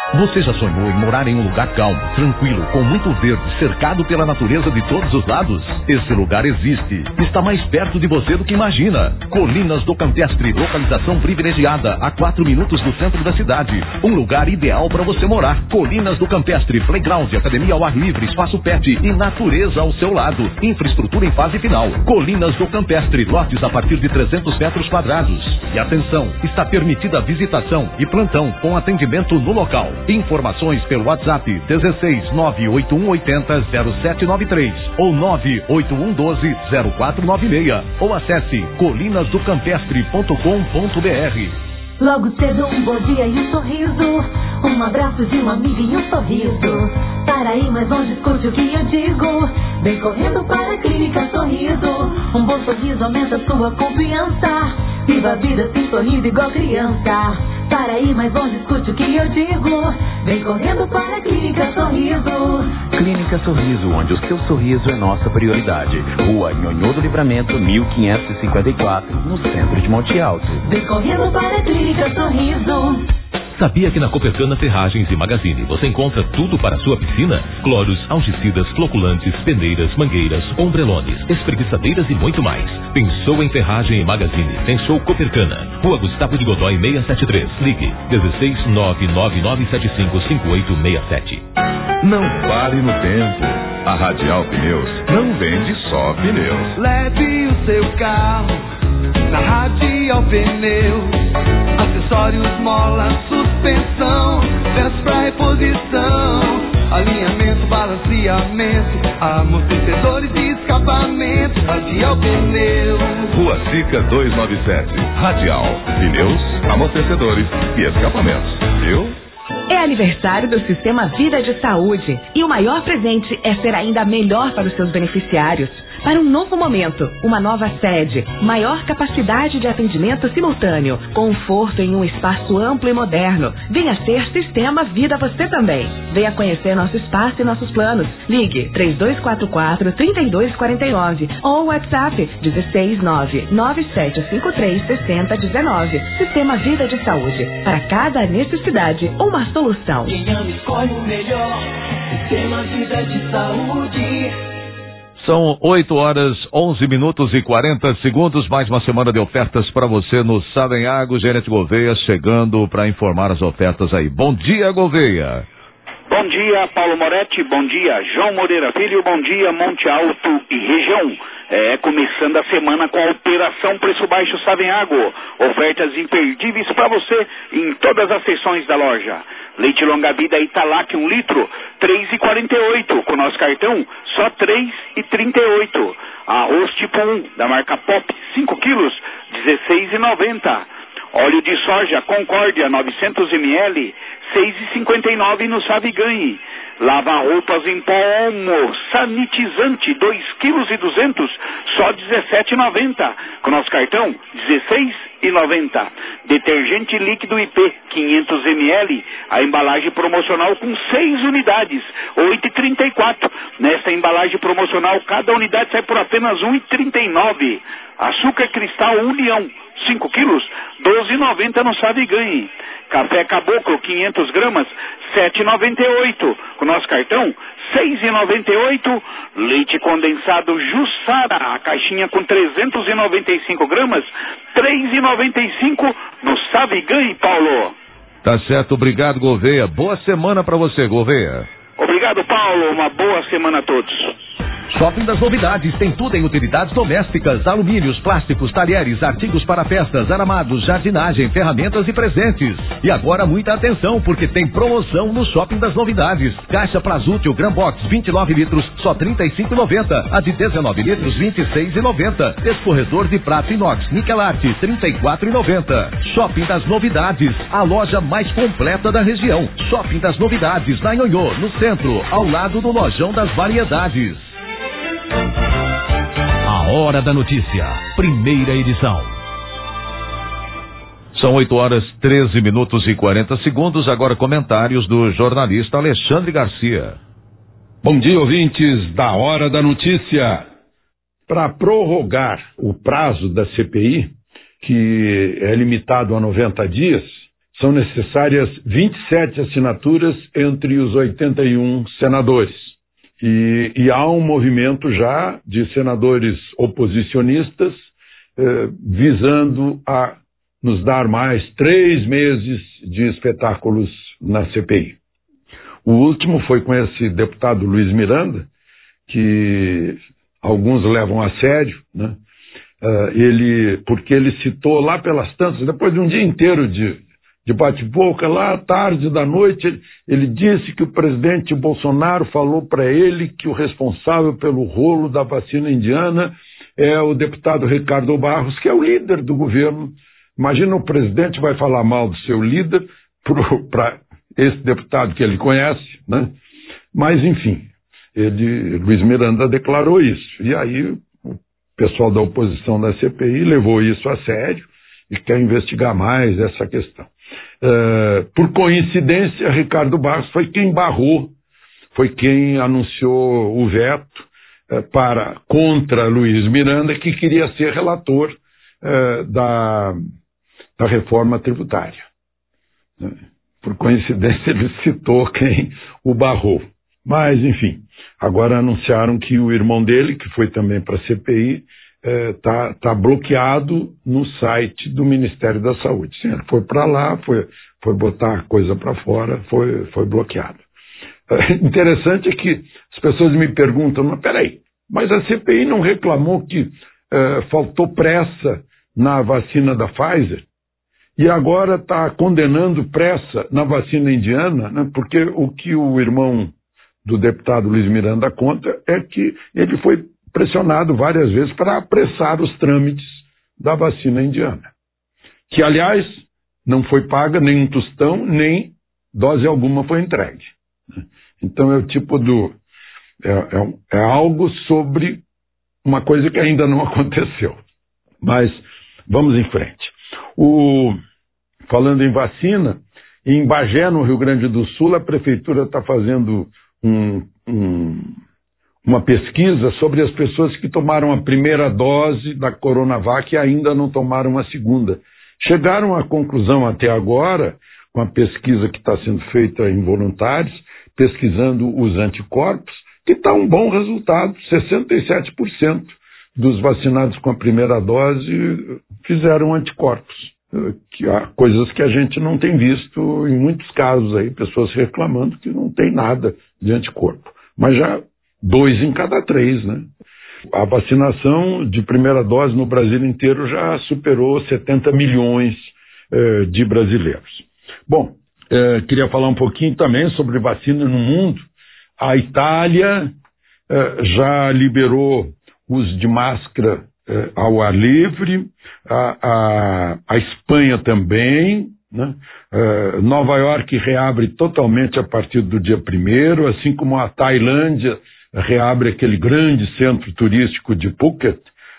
Você já sonhou em morar em um lugar calmo, tranquilo, com muito verde, cercado pela natureza de todos os lados? Esse lugar existe. Está mais perto de você do que imagina. Colinas do Campestre, localização privilegiada, a quatro minutos do centro da cidade. Um lugar ideal para você morar. Colinas do Campestre, playground, academia ao ar livre, espaço pet e natureza ao seu lado. Infraestrutura em fase final. Colinas do Campestre, lotes a partir de trezentos metros quadrados. E atenção, está permitida a visitação e plantão com atendimento no local. Informações pelo WhatsApp dezesseis nove oito um oito zero zero sete nove três ou nove oito um um dois zero quatro nove seis ou acesse colinas do campestre ponto com ponto br. Logo cedo um bom dia e um sorriso, um abraço de um amigo e um sorriso. Para ir mais longe, escute o que eu digo. Vem correndo para a Clínica Sorriso. Um bom sorriso aumenta sua confiança. Viva a vida sem sorriso igual criança. Para ir mais longe, escute o que eu digo. Vem correndo para a Clínica Sorriso. Clínica Sorriso, onde o seu sorriso é nossa prioridade. Rua Nhonhô do Livramento, mil quinhentos e cinquenta e quatro, no centro de Monte Alto. Vem correndo para a Clínica Sorriso. Sabia que na Copercana Ferragens e Magazine você encontra tudo para a sua piscina? Cloros, algicidas, floculantes, peneiras, mangueiras, ombrelones, espreguiçadeiras e muito mais. Pensou em ferragem e magazine? Pensou Copercana. Rua Gustavo de Godoy seiscentos e setenta e três. Ligue dezesseis nove nove nove sete cinco cinco oito seis sete. Não pare no tempo. A Radial Pneus não vende só pneus. Leve o seu carro na Radial Pneus. Acessórios, mola, suspensão, peças pra reposição, alinhamento, balanceamento, amortecedores e escapamento. Radial Pneus. Rua Sica duzentos e noventa e sete. Radial Pneus, amortecedores e escapamentos. Viu? É aniversário do Sistema Vida de Saúde e o maior presente é ser ainda melhor para os seus beneficiários. Para um novo momento, uma nova sede, maior capacidade de atendimento simultâneo, conforto em um espaço amplo e moderno. Venha ser Sistema Vida você também. Venha conhecer nosso espaço e nossos planos. Ligue três dois quatro quatro, três dois quatro nove ou WhatsApp dezesseis nove nove sete cinco três seis zero um nove. Sistema Vida de Saúde. Para cada necessidade, uma solução. Quem ama escolhe o melhor. Sistema Vida de Saúde. São oito horas, onze minutos e quarenta segundos. Mais uma semana de ofertas para você no Savenhago. Gerente Gouveia chegando para informar as ofertas aí. Bom dia, Gouveia. Bom dia, Paulo Moretti. Bom dia, João Moreira Filho. Bom dia, Monte Alto e região. É, começando a semana com a Operação Preço Baixo Savenhago. Ofertas imperdíveis para você em todas as seções da loja. Leite longa vida Italac, um litro, três reais e quarenta e oito. Com nosso cartão, só três reais e trinta e oito. Arroz tipo um, da marca Pop, cinco quilos, dezesseis reais e noventa. Óleo de soja Concórdia, novecentos mililitros, seis reais e cinquenta e nove no Sabe Ganhe. Lava-roupas em pó Omo sanitizante, dois quilos e duzentos, só dezessete reais e noventa. Com nosso cartão, dezesseis reais e noventa. Detergente líquido I P, quinhentos mililitros, a embalagem promocional com seis unidades, oito reais e trinta e quatro. Nesta embalagem promocional, cada unidade sai por apenas um real e trinta e nove. Açúcar cristal União, cinco quilos, doze reais e noventa no Sabe Ganhe. Café Caboclo, quinhentas gramas, sete reais e noventa e oito. Com nosso cartão, seis reais e noventa e oito. Leite condensado Jussara, a caixinha com trezentas e noventa e cinco gramas, três reais e noventa e cinco no Sabe Ganhe, Paulo. Tá certo, obrigado, Gouveia. Boa semana para você, Gouveia. Obrigado, Paulo. Uma boa semana a todos. Shopping das Novidades tem tudo em utilidades domésticas, alumínios, plásticos, talheres, artigos para festas, aramados, jardinagem, ferramentas e presentes. E agora muita atenção, porque tem promoção no Shopping das Novidades. Caixa Prazútil Gran Box vinte e nove litros, só trinta e cinco reais e noventa. A de dezenove litros, vinte e seis reais e noventa. Escorredor de prato inox Nikelarte, trinta e quatro reais e noventa. Shopping das Novidades, a loja mais completa da região. Shopping das Novidades, na Nhonhô, no centro, ao lado do Lojão das Variedades. A Hora da Notícia, primeira edição. São oito horas, treze minutos e quarenta segundos. Agora comentários do jornalista Alexandre Garcia. Bom dia, ouvintes da Hora da Notícia. Para prorrogar o prazo da C P I, que é limitado a noventa dias, são necessárias vinte e sete assinaturas entre os oitenta e um senadores. E, e há um movimento já de senadores oposicionistas eh, visando a nos dar mais três meses de espetáculos na C P I. O último foi com esse deputado Luiz Miranda, que alguns levam a sério, né? Uh, ele, porque ele citou lá pelas tantas, depois de um dia inteiro de, de bate-boca, lá à tarde da noite, ele, ele disse que o presidente Bolsonaro falou para ele que o responsável pelo rolo da vacina indiana é o deputado Ricardo Barros, que é o líder do governo. Imagina, o presidente vai falar mal do seu líder para esse deputado que ele conhece, né? Mas, enfim, ele, Luiz Miranda declarou isso. E aí o pessoal da oposição da C P I levou isso a sério e quer investigar mais essa questão. Uh, por coincidência, Ricardo Barros foi quem barrou, foi quem anunciou o veto uh, para, contra Luiz Miranda, que queria ser relator uh, da, da reforma tributária. Uh, por coincidência, ele citou quem o barrou. Mas, enfim, agora anunciaram que o irmão dele, que foi também para a C P I, está eh, tá bloqueado no site do Ministério da Saúde. Sim, ele foi para lá, foi, foi botar a coisa para fora, foi, foi bloqueado. É interessante é que as pessoas me perguntam, mas peraí, mas a C P I não reclamou que eh, faltou pressa na vacina da Pfizer? E agora está condenando pressa na vacina indiana, né? Porque o que o irmão do deputado Luiz Miranda conta é que ele foi pressionado várias vezes para apressar os trâmites da vacina indiana, que, aliás, não foi paga nem um tostão, nem dose alguma foi entregue. Então é o tipo do... é, é, é algo sobre uma coisa que ainda não aconteceu. Mas vamos em frente. O, falando em vacina, em Bagé, no Rio Grande do Sul, a prefeitura está fazendo um, um, uma pesquisa sobre as pessoas que tomaram a primeira dose da Coronavac e ainda não tomaram a segunda. Chegaram à conclusão até agora, com a pesquisa que está sendo feita em voluntários, pesquisando os anticorpos, que está um bom resultado. sessenta e sete por cento dos vacinados com a primeira dose fizeram anticorpos, que há coisas que a gente não tem visto em muitos casos aí, pessoas reclamando que não tem nada de anticorpo. Mas já dois em cada três, né? A vacinação de primeira dose no Brasil inteiro já superou setenta milhões eh, de brasileiros. Bom, eh, queria falar um pouquinho também sobre vacina no mundo. A Itália eh, já liberou uso de máscara eh, ao ar livre, a, a, a Espanha também, né? eh, Nova York reabre totalmente a partir do dia primeiro, assim como a Tailândia reabre aquele grande centro turístico de Phuket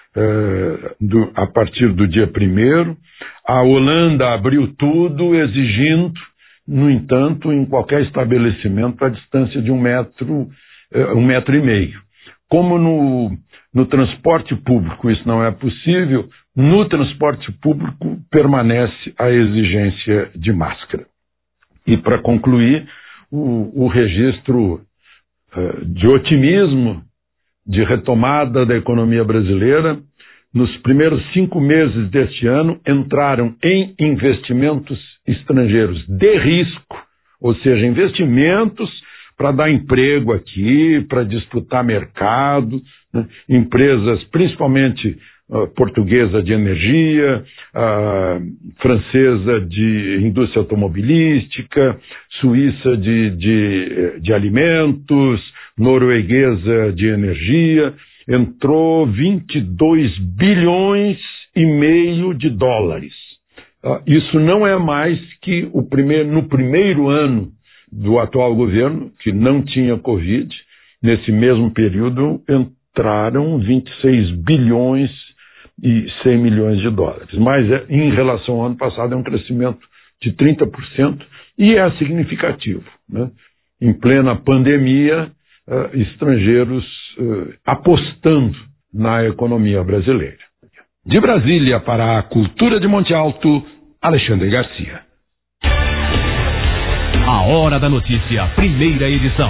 eh, do, a partir do dia primeiro. A Holanda abriu tudo, exigindo, no entanto, em qualquer estabelecimento, a distância de um metro, eh, um metro e meio. Como no, no transporte público isso não é possível, no transporte público permanece a exigência de máscara. E, para concluir, o, o registro de otimismo, de retomada da economia brasileira. Nos primeiros cinco meses deste ano, entraram em investimentos estrangeiros de risco, ou seja, investimentos para dar emprego aqui, para disputar mercado, né? Empresas principalmente uh, portuguesa de energia, uh, francesa de indústria automobilística, suíça de, de, de alimentos, norueguesa de energia. Entrou vinte e dois bilhões e meio de dólares. Uh, isso não é mais que o primeiro, no primeiro ano do atual governo, que não tinha Covid, nesse mesmo período entraram vinte e seis bilhões e cem milhões de dólares. Mas é, em relação ao ano passado é um crescimento de trinta por cento e é significativo, né? Em plena pandemia, uh, estrangeiros uh, apostando na economia brasileira. De Brasília para a Cultura de Monte Alto, Alexandre Garcia. A Hora da Notícia, primeira edição.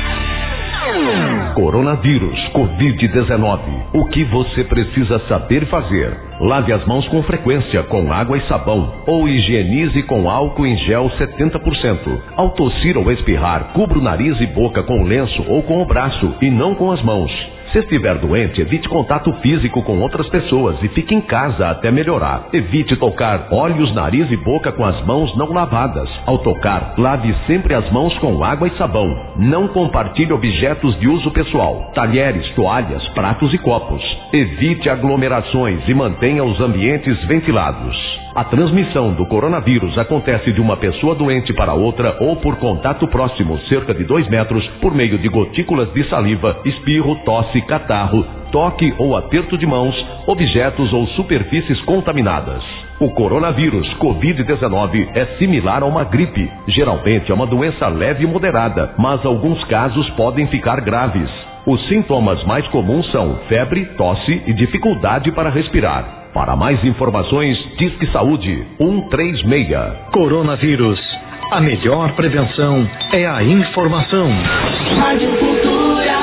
Coronavírus, covid dezenove. O que você precisa saber fazer? Lave as mãos com frequência com água e sabão ou higienize com álcool em gel setenta por cento. Ao tossir ou espirrar, cubra o nariz e boca com o lenço ou com o braço e não com as mãos. Se estiver doente, evite contato físico com outras pessoas e fique em casa até melhorar. Evite tocar olhos, nariz e boca com as mãos não lavadas. Ao tocar, lave sempre as mãos com água e sabão. Não compartilhe objetos de uso pessoal, talheres, toalhas, pratos e copos. Evite aglomerações e mantenha os ambientes ventilados. A transmissão do coronavírus acontece de uma pessoa doente para outra ou por contato próximo, cerca de dois metros, por meio de gotículas de saliva, espirro, tosse, catarro, toque ou aperto de mãos, objetos ou superfícies contaminadas. O coronavírus covid dezenove é similar a uma gripe. Geralmente é uma doença leve e moderada, mas alguns casos podem ficar graves. Os sintomas mais comuns são febre, tosse e dificuldade para respirar. Para mais informações, Disque Saúde um três seis. Coronavírus. A melhor prevenção é a informação. Rádio Cultura,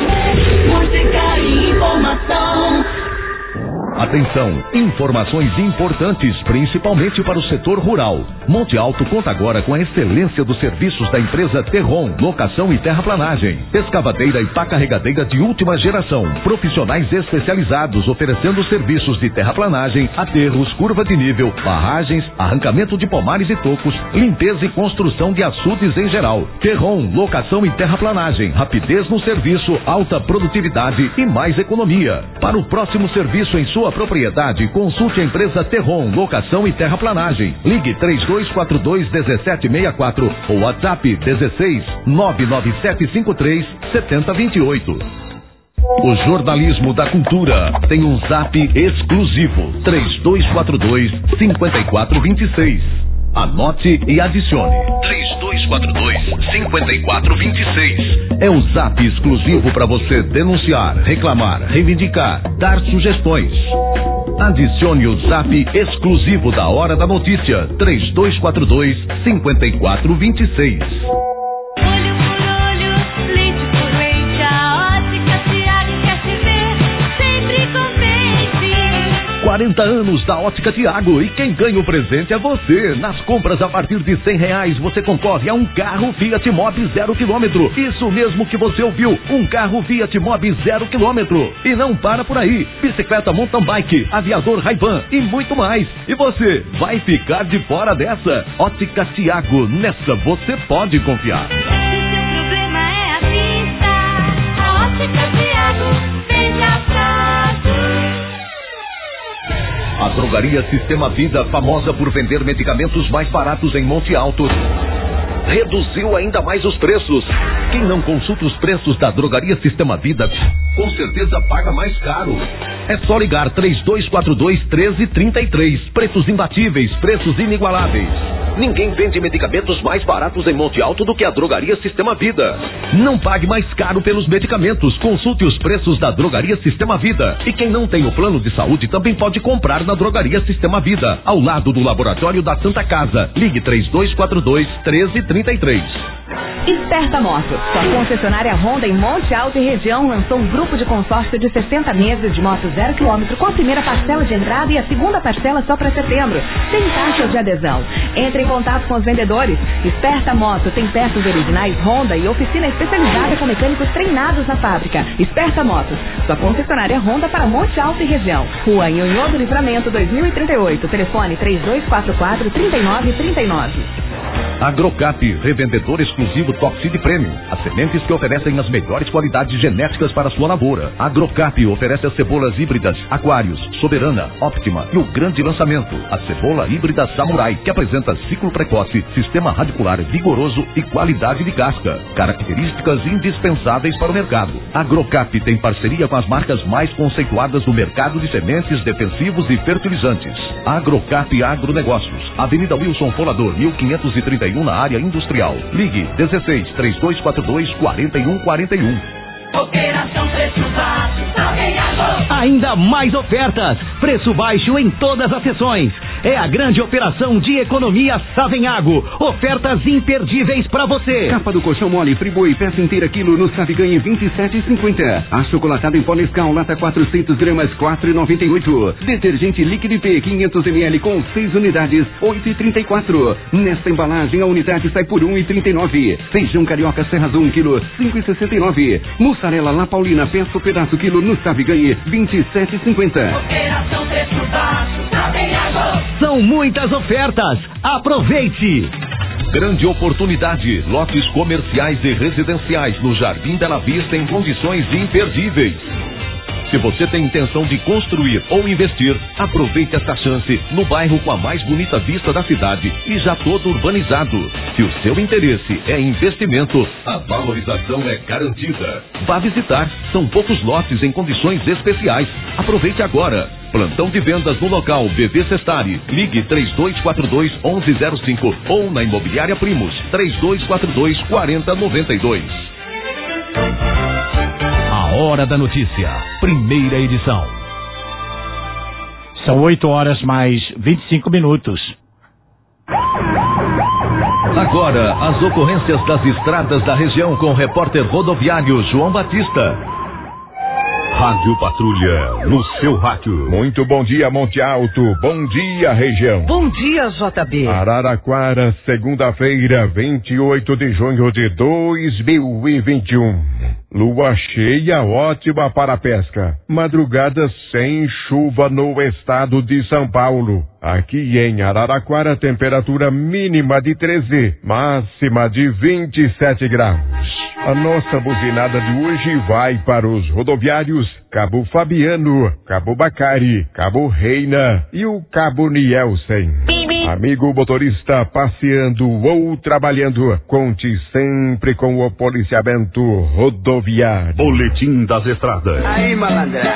música e informação. Atenção, informações importantes, principalmente para o setor rural. Monte Alto conta agora com a excelência dos serviços da empresa Terron, locação e terraplanagem, escavadeira e pá carregadeira de última geração, profissionais especializados oferecendo serviços de terraplanagem, aterros, curva de nível, barragens, arrancamento de pomares e tocos, limpeza e construção de açudes em geral. Terron, locação e terraplanagem, rapidez no serviço, alta produtividade e mais economia. Para o próximo serviço em sua propriedade, consulte a empresa Terron, locação e terraplanagem. Ligue três dois quatro dois um sete seis quatro ou WhatsApp dezesseis nove nove sete cinco três sete zero dois oito. O jornalismo da cultura tem um zap exclusivo três dois quatro dois cinco quatro dois seis. Anote e adicione três dois quatro dois cinco quatro dois seis. É o zap exclusivo para você denunciar, reclamar, reivindicar, dar sugestões. Adicione o zap exclusivo da Hora da Notícia três dois quatro dois cinco quatro dois seis. quarenta anos da Ótica Tiago e quem ganha o presente é você. Nas compras a partir de cem reais você concorre a um carro Fiat Mobi zero quilômetro. Isso mesmo que você ouviu, um carro Fiat Mobi zero quilômetro. E não para por aí, bicicleta mountain bike, aviador Ray-Ban e muito mais. E você vai ficar de fora dessa? Ótica Tiago, nessa você pode confiar. Se seu problema é a vista, a Ótica Tiago vem de abraço. A Drogaria Sistema Vida, famosa por vender medicamentos mais baratos em Monte Alto, reduziu ainda mais os preços. Quem não consulta os preços da Drogaria Sistema Vida, com certeza paga mais caro. É só ligar três dois quatro dois um três três três. Preços imbatíveis, preços inigualáveis. Ninguém vende medicamentos mais baratos em Monte Alto do que a Drogaria Sistema Vida. Não pague mais caro pelos medicamentos. Consulte os preços da Drogaria Sistema Vida. E quem não tem o plano de saúde também pode comprar na Drogaria Sistema Vida, ao lado do Laboratório da Santa Casa. Ligue três dois quatro dois um três três três. Esperta Moto, sua concessionária Honda em Monte Alto e região, lançou um grupo de consórcio de sessenta meses de moto zero quilômetro com a primeira parcela de entrada e a segunda parcela só para setembro, sem taxa de adesão. Entre em contato com os vendedores. Esperta Moto tem peças originais Honda e oficina especializada com mecânicos treinados na fábrica. Esperta Motos, sua concessionária Honda para Monte Alto e região. Rua Nhonhô do Livramento dois mil e trinta e oito. Telefone três dois quatro quatro três nove três nove. Agrocap, revendedor exclusivo Toxid Premium. As sementes que oferecem as melhores qualidades genéticas para sua lavoura. Agrocap oferece as cebolas híbridas Aquários, Soberana, Optima e o grande lançamento, a cebola híbrida Samurai, que apresenta ciclo precoce, sistema radicular vigoroso e qualidade de casca. Características indispensáveis para o mercado. Agrocap tem parceria com as marcas mais conceituadas do mercado de sementes, defensivos e fertilizantes. Agrocap Agronegócios, Avenida Wilson Folador, mil quinhentos e trinta e um, na área industrial. Ligue dezesseis, três dois quatro dois, quatro um quatro um. Operação Preço Baixo, Savenhago. Ainda mais ofertas. Preço baixo em todas as seções. É a grande operação de economia Savenhago. Ofertas imperdíveis pra você. Capa do colchão mole Friboi, peça inteira quilo no Saviganhe vinte e sete e cinquenta. Achocolatado em pó Nescau, lata quatrocentos gramas, quatro e noventa e oito. Detergente líquido I P quinhentos mililitros com seis unidades, oito e trinta e quatro. Nesta embalagem a unidade sai por um e trinta e nove. Feijão carioca Serra Azul um quilo, cinco e sessenta e nove. Mussarela La Paulina, peça o pedaço quilo no Saviganhe vinte e sete e cinquenta. Operação Preço Baixo, Savenhago. São muitas ofertas. Aproveite! Grande oportunidade. Lotes comerciais e residenciais no Jardim Bela Vista em condições imperdíveis. Se você tem intenção de construir ou investir, aproveite esta chance no bairro com a mais bonita vista da cidade e já todo urbanizado. Se o seu interesse é investimento, a valorização é garantida. Vá visitar. São poucos lotes em condições especiais. Aproveite agora. Plantão de vendas no local B V Sestari. Ligue três dois quatro dois, onze zero cinco ou na Imobiliária Primos três dois quatro dois, quatro zero nove dois. A Hora da Notícia, primeira edição. São oito horas mais vinte e cinco minutos. Agora, as ocorrências das estradas da região com o repórter rodoviário João Batista. Rádio Patrulha, no seu rádio. Muito bom dia, Monte Alto. Bom dia, região. Bom dia, J B. Araraquara, segunda-feira, vinte e oito de junho de dois mil e vinte e um. Lua cheia ótima para a pesca. Madrugada sem chuva no estado de São Paulo. Aqui em Araraquara, temperatura mínima de treze, máxima de vinte e sete graus. A nossa buzinada de hoje vai para os rodoviários Cabo Fabiano, Cabo Bacari, Cabo Reina e o Cabo Nielsen. Amigo motorista passeando ou trabalhando, conte sempre com o policiamento rodoviário. Boletim das Estradas. Aí, malandra.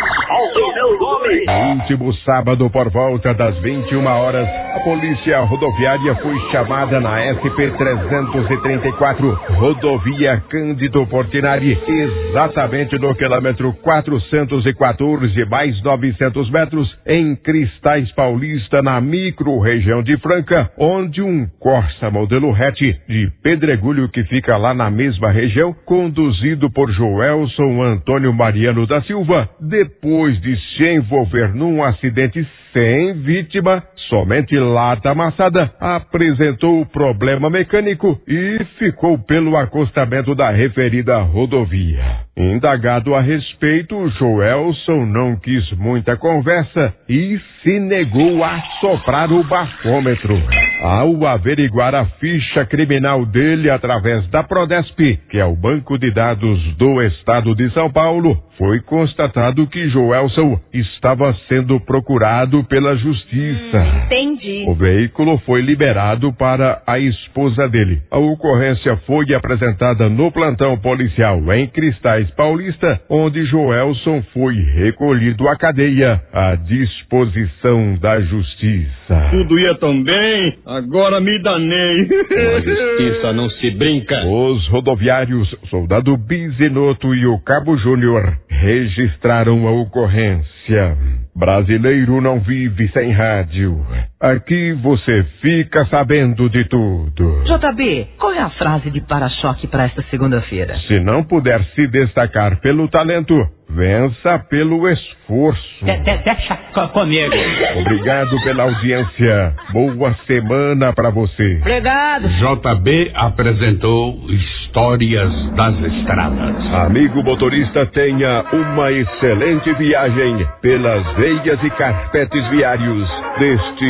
No último sábado, por volta das vinte e uma horas, a polícia rodoviária foi chamada na S P trezentos e trinta e quatro, rodovia Cândido Portinari, exatamente no quilômetro quatrocentos e quatorze mais novecentos metros, em Cristais Paulista, na micro-região de Franca, onde um Corsa modelo hatch de pedregulho que fica lá na mesma região, conduzido por Joelson Antônio Mariano da Silva, depois de se envolver num acidente sem vítima, somente lata amassada, apresentou problema mecânico e ficou pelo acostamento da referida rodovia. Indagado a respeito, Joelson não quis muita conversa e se negou a soprar o bafômetro. Ao averiguar a ficha criminal dele através da Prodesp, que é o banco de dados do estado de São Paulo, foi constatado que Joelson estava sendo procurado pela justiça. Entendi. O veículo foi liberado para a esposa dele. A ocorrência foi apresentada no plantão policial em Cristais Paulista, onde Joelson foi recolhido à cadeia à disposição da justiça. Tudo ia tão bem, agora me danei. Com a justiça não se brinca. Os rodoviários Soldado Bizinoto e o Cabo Júnior registraram a ocorrência. Brasileiro não vive sem rádio. Aqui você fica sabendo de tudo. J B, qual é a frase de para-choque para esta segunda-feira? Se não puder se destacar pelo talento, vença pelo esforço. De, de, deixa comigo. Obrigado pela audiência. Boa semana pra você. Obrigado. J B apresentou Histórias das Estradas. Amigo motorista, tenha uma excelente viagem pelas veias e carpetes viários deste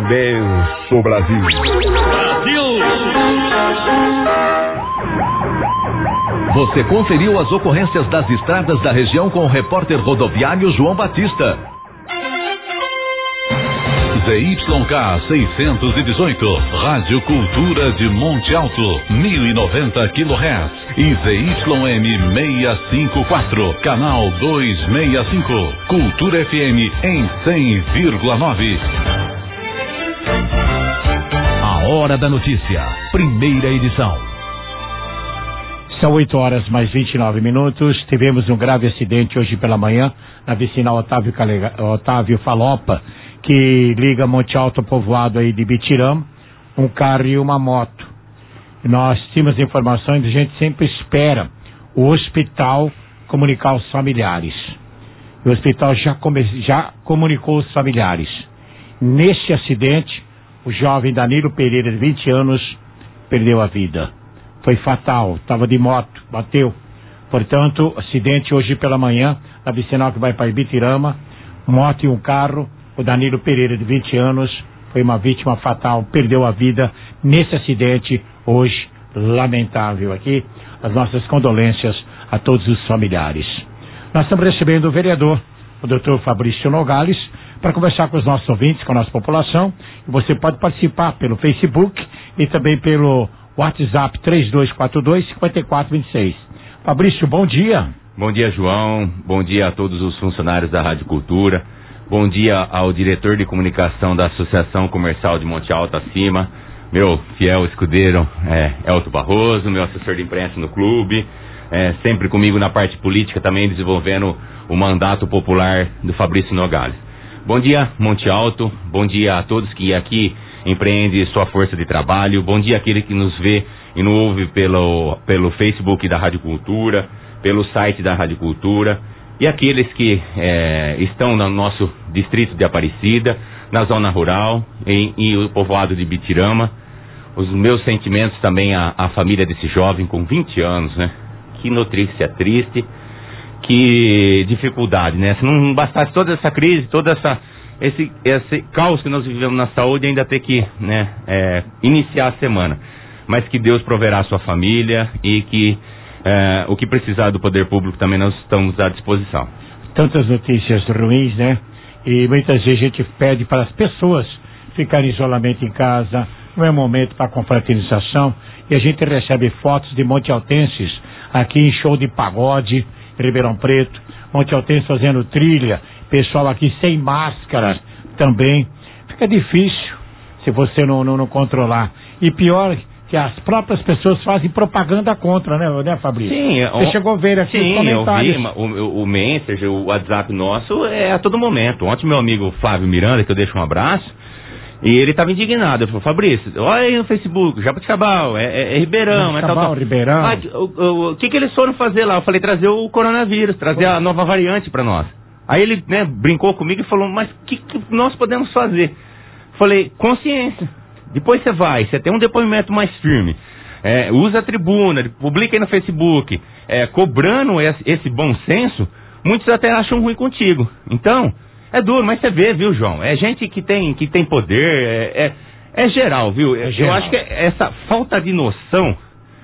imenso Brasil. Brasil! Você conferiu as ocorrências das estradas da região com o repórter rodoviário João Batista. Z Y K seiscentos e dezoito, Rádio Cultura de Monte Alto, mil e noventa quilohertz, e Z Y M seiscentos e cinquenta e quatro, canal duzentos e sessenta e cinco, Cultura F M em cem vírgula nove. A Hora da Notícia, primeira edição. São oito horas mais vinte e nove minutos. Tivemos um grave acidente hoje pela manhã na vicinal Otávio, Calega, Otávio Falopa, que liga Monte Alto ao povoado aí de Bitirama, um carro e uma moto. Nós tínhamos informações, a gente sempre espera o hospital comunicar os familiares. O hospital já, come, já comunicou os familiares. Neste acidente, o jovem Danilo Pereira, de vinte anos, perdeu a vida. Foi fatal, estava de moto, bateu. Portanto, acidente hoje pela manhã, na vicinal que vai para Ibitirama, moto e um carro, o Danilo Pereira, de vinte anos, foi uma vítima fatal, perdeu a vida nesse acidente hoje, lamentável aqui. As nossas condolências a todos os familiares. Nós estamos recebendo o vereador, o doutor Fabrício Nogales, para conversar com os nossos ouvintes, com a nossa população. E você pode participar pelo Facebook e também pelo WhatsApp três dois quatro dois, cinco quatro dois seis. Fabrício, bom dia. Bom dia, João. Bom dia a todos os funcionários da Rádio Cultura. Bom dia ao diretor de comunicação da Associação Comercial de Monte Alto Acima, meu fiel escudeiro é, Elton Barroso, meu assessor de imprensa no clube, é, sempre comigo na parte política também desenvolvendo o mandato popular do Fabrício Nogales. Bom dia, Monte Alto. Bom dia a todos que aqui empreendem sua força de trabalho. Bom dia àquele que nos vê e nos ouve pelo, pelo Facebook da Rádio Cultura, pelo site da Rádio Cultura, e aqueles que é, estão no nosso distrito de Aparecida, na zona rural, em, em o povoado de Bitirama. Os meus sentimentos também à, à família desse jovem com vinte anos, né? Que notícia triste, que dificuldade, né? Se não bastasse toda essa crise, toda essa esse, esse caos que nós vivemos na saúde, ainda ter que, né, é, iniciar a semana. Mas que Deus proverá a sua família e que é, o que precisar do poder público também nós estamos à disposição. Tantas notícias ruins, né? E muitas vezes a gente pede para as pessoas ficarem em isolamento em casa, não é momento para confraternização, e a gente recebe fotos de montealtenses aqui em show de pagode, Ribeirão Preto, montealtenses fazendo trilha, pessoal aqui sem máscara também. Fica difícil se você não, não, não controlar. E pior que as próprias pessoas fazem propaganda contra, né, né Fabrício? Sim, você on... chegou a ver aqui sim, os comentários. eu vi, o, o, o Messenger, o WhatsApp nosso é a todo momento. Ontem meu amigo Flávio Miranda, que eu deixo um abraço, e ele estava indignado. Ele falou, Fabrício, olha aí no Facebook, Jaboticabal, é, é, é Ribeirão, é tal, tal. Ribeirão. Ah, o, o, o que que eles foram fazer lá? Eu falei, trazer o coronavírus, trazer a nova variante para nós. Aí ele, né, brincou comigo e falou, mas o que, que nós podemos fazer? Falei, consciência. Depois você vai, você tem um depoimento mais firme, é, usa a tribuna, publica aí no Facebook, é, cobrando esse, esse bom senso, muitos até acham ruim contigo. Então, é duro, mas você vê, viu, João? É gente que tem, que tem poder, é, é, é geral, viu? É geral. Eu acho que essa falta de noção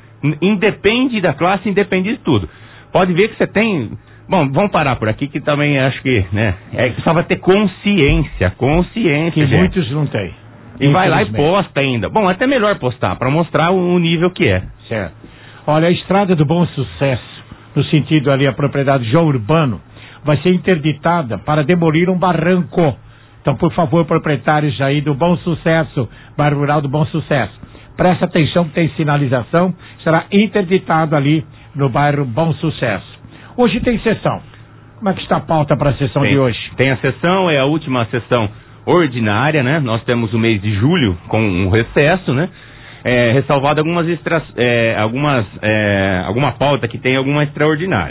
independe da classe, independe de tudo. Pode ver que você tem... Bom, vamos parar por aqui, que também acho que, né, é, precisava ter consciência, consciência. Que gente. muitos não têm. E vai lá e posta ainda. Bom, até melhor postar, para mostrar o nível que é. Certo. Olha, a Estrada do Bom Sucesso, no sentido ali a propriedade João Urbano, vai ser interditada para demolir um barranco. Então, por favor, proprietários aí do Bom Sucesso, bairro rural do Bom Sucesso, presta atenção que tem sinalização, será interditado ali no bairro Bom Sucesso. Hoje tem sessão. Como é que está a pauta para a sessão tem, de hoje? Tem a sessão, é a última sessão ordinária, né? Nós temos o mês de julho com um recesso, né? É, ressalvado algumas, extra, é, algumas é, alguma pauta que tem alguma extraordinária.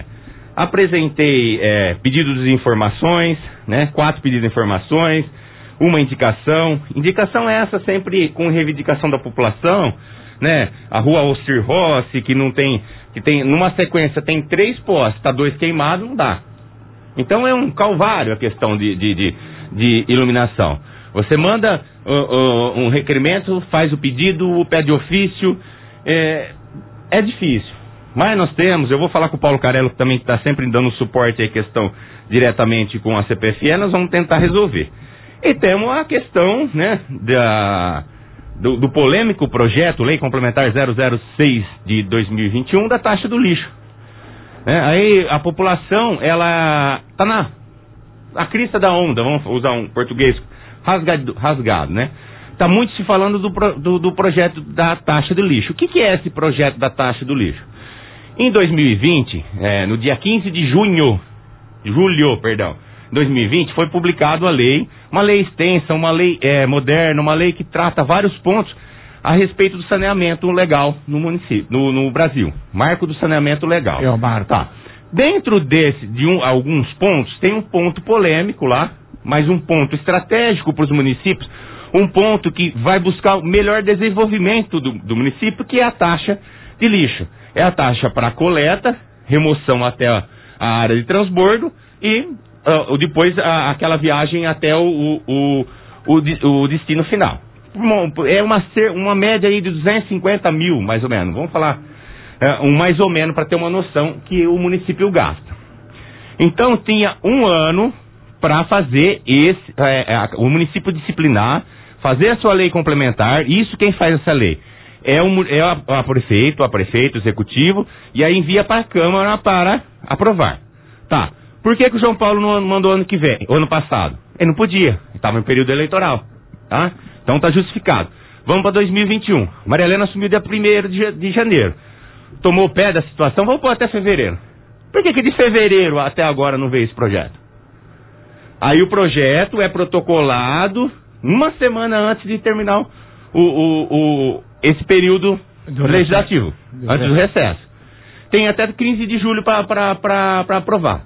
Apresentei é, pedidos de informações, né? Quatro pedidos de informações, uma indicação. Indicação é essa sempre com reivindicação da população, né? A rua Ocir Rossi, que não tem, que tem, numa sequência tem três postes, tá dois queimados, não dá. Então é um calvário a questão de, de, de, de iluminação. Você manda uh, uh, um requerimento, faz o pedido, pede ofício, é, é difícil. Mas nós temos, eu vou falar com o Paulo Carello, que também está sempre dando suporte à questão diretamente com a C P F E, nós vamos tentar resolver. E temos a questão, né, da, do, do polêmico projeto, Lei Complementar zero zero seis de dois mil e vinte e um, da taxa do lixo. É, aí a população, ela está na a crista da onda, vamos usar um português rasgado, rasgado né? Está muito se falando do, do, do projeto da taxa do lixo. O que, que é esse projeto da taxa do lixo? Em dois mil e vinte, é, no dia quinze de junho, julho, perdão, dois mil e vinte, foi publicado a lei, uma lei extensa, uma lei é, moderna, uma lei que trata vários pontos a respeito do saneamento legal no município, no, no Brasil. Marco do saneamento legal. É o marco. Tá. Dentro desse, de um, alguns pontos, tem um ponto polêmico lá, mas um ponto estratégico para os municípios, um ponto que vai buscar o melhor desenvolvimento do, do município, que é a taxa de lixo. É a taxa para coleta, remoção até a, a área de transbordo e uh, depois a, aquela viagem até o, o, o, o, o destino final. É uma, uma média aí de duzentos e cinquenta mil, mais ou menos. Vamos falar uh, um mais ou menos para ter uma noção que o município gasta. Então tinha um ano para fazer esse, é, é, o município disciplinar, fazer a sua lei complementar. Isso quem faz essa lei é o, é a, a prefeito, a prefeito, o executivo, e aí envia para a Câmara para aprovar. Tá. Por que que o João Paulo não mandou ano que vem, ano passado? Ele não podia, estava em período eleitoral, tá? Então tá justificado. Vamos para dois mil e vinte e um. Maria Helena assumiu dia primeiro de janeiro. Tomou o pé da situação, vamos pôr até fevereiro. Por que que de fevereiro até agora não veio esse projeto? Aí o projeto é protocolado uma semana antes de terminar o, o, o, esse período do legislativo, do antes do recesso. Tem até quinze de julho para aprovar.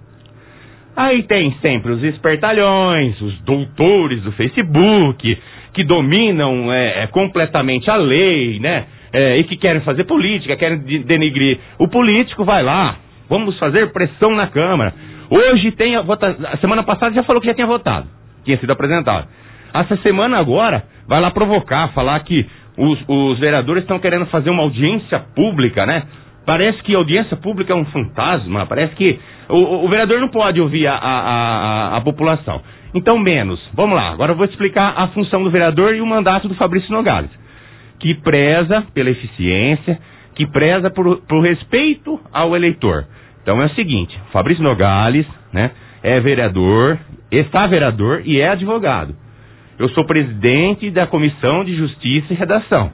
Aí tem sempre os espertalhões, os doutores do Facebook, que dominam é, é, completamente a lei, né? É, e que querem fazer política, querem de, denegrir o político, vai lá, vamos fazer pressão na Câmara. Hoje tem a votação, a semana passada já falou que já tinha votado, tinha sido apresentado. Essa semana agora vai lá provocar, falar que os, os vereadores estão querendo fazer uma audiência pública, né? Parece que a audiência pública é um fantasma, parece que o, o vereador não pode ouvir a, a, a, a população. Então, menos. Vamos lá, agora eu vou explicar a função do vereador e o mandato do Fabrício Nogales, que preza pela eficiência, que preza por, por respeito ao eleitor. Então é o seguinte, Fabrício Nogales, né, é vereador, está vereador e é advogado. Eu sou presidente da Comissão de Justiça e Redação.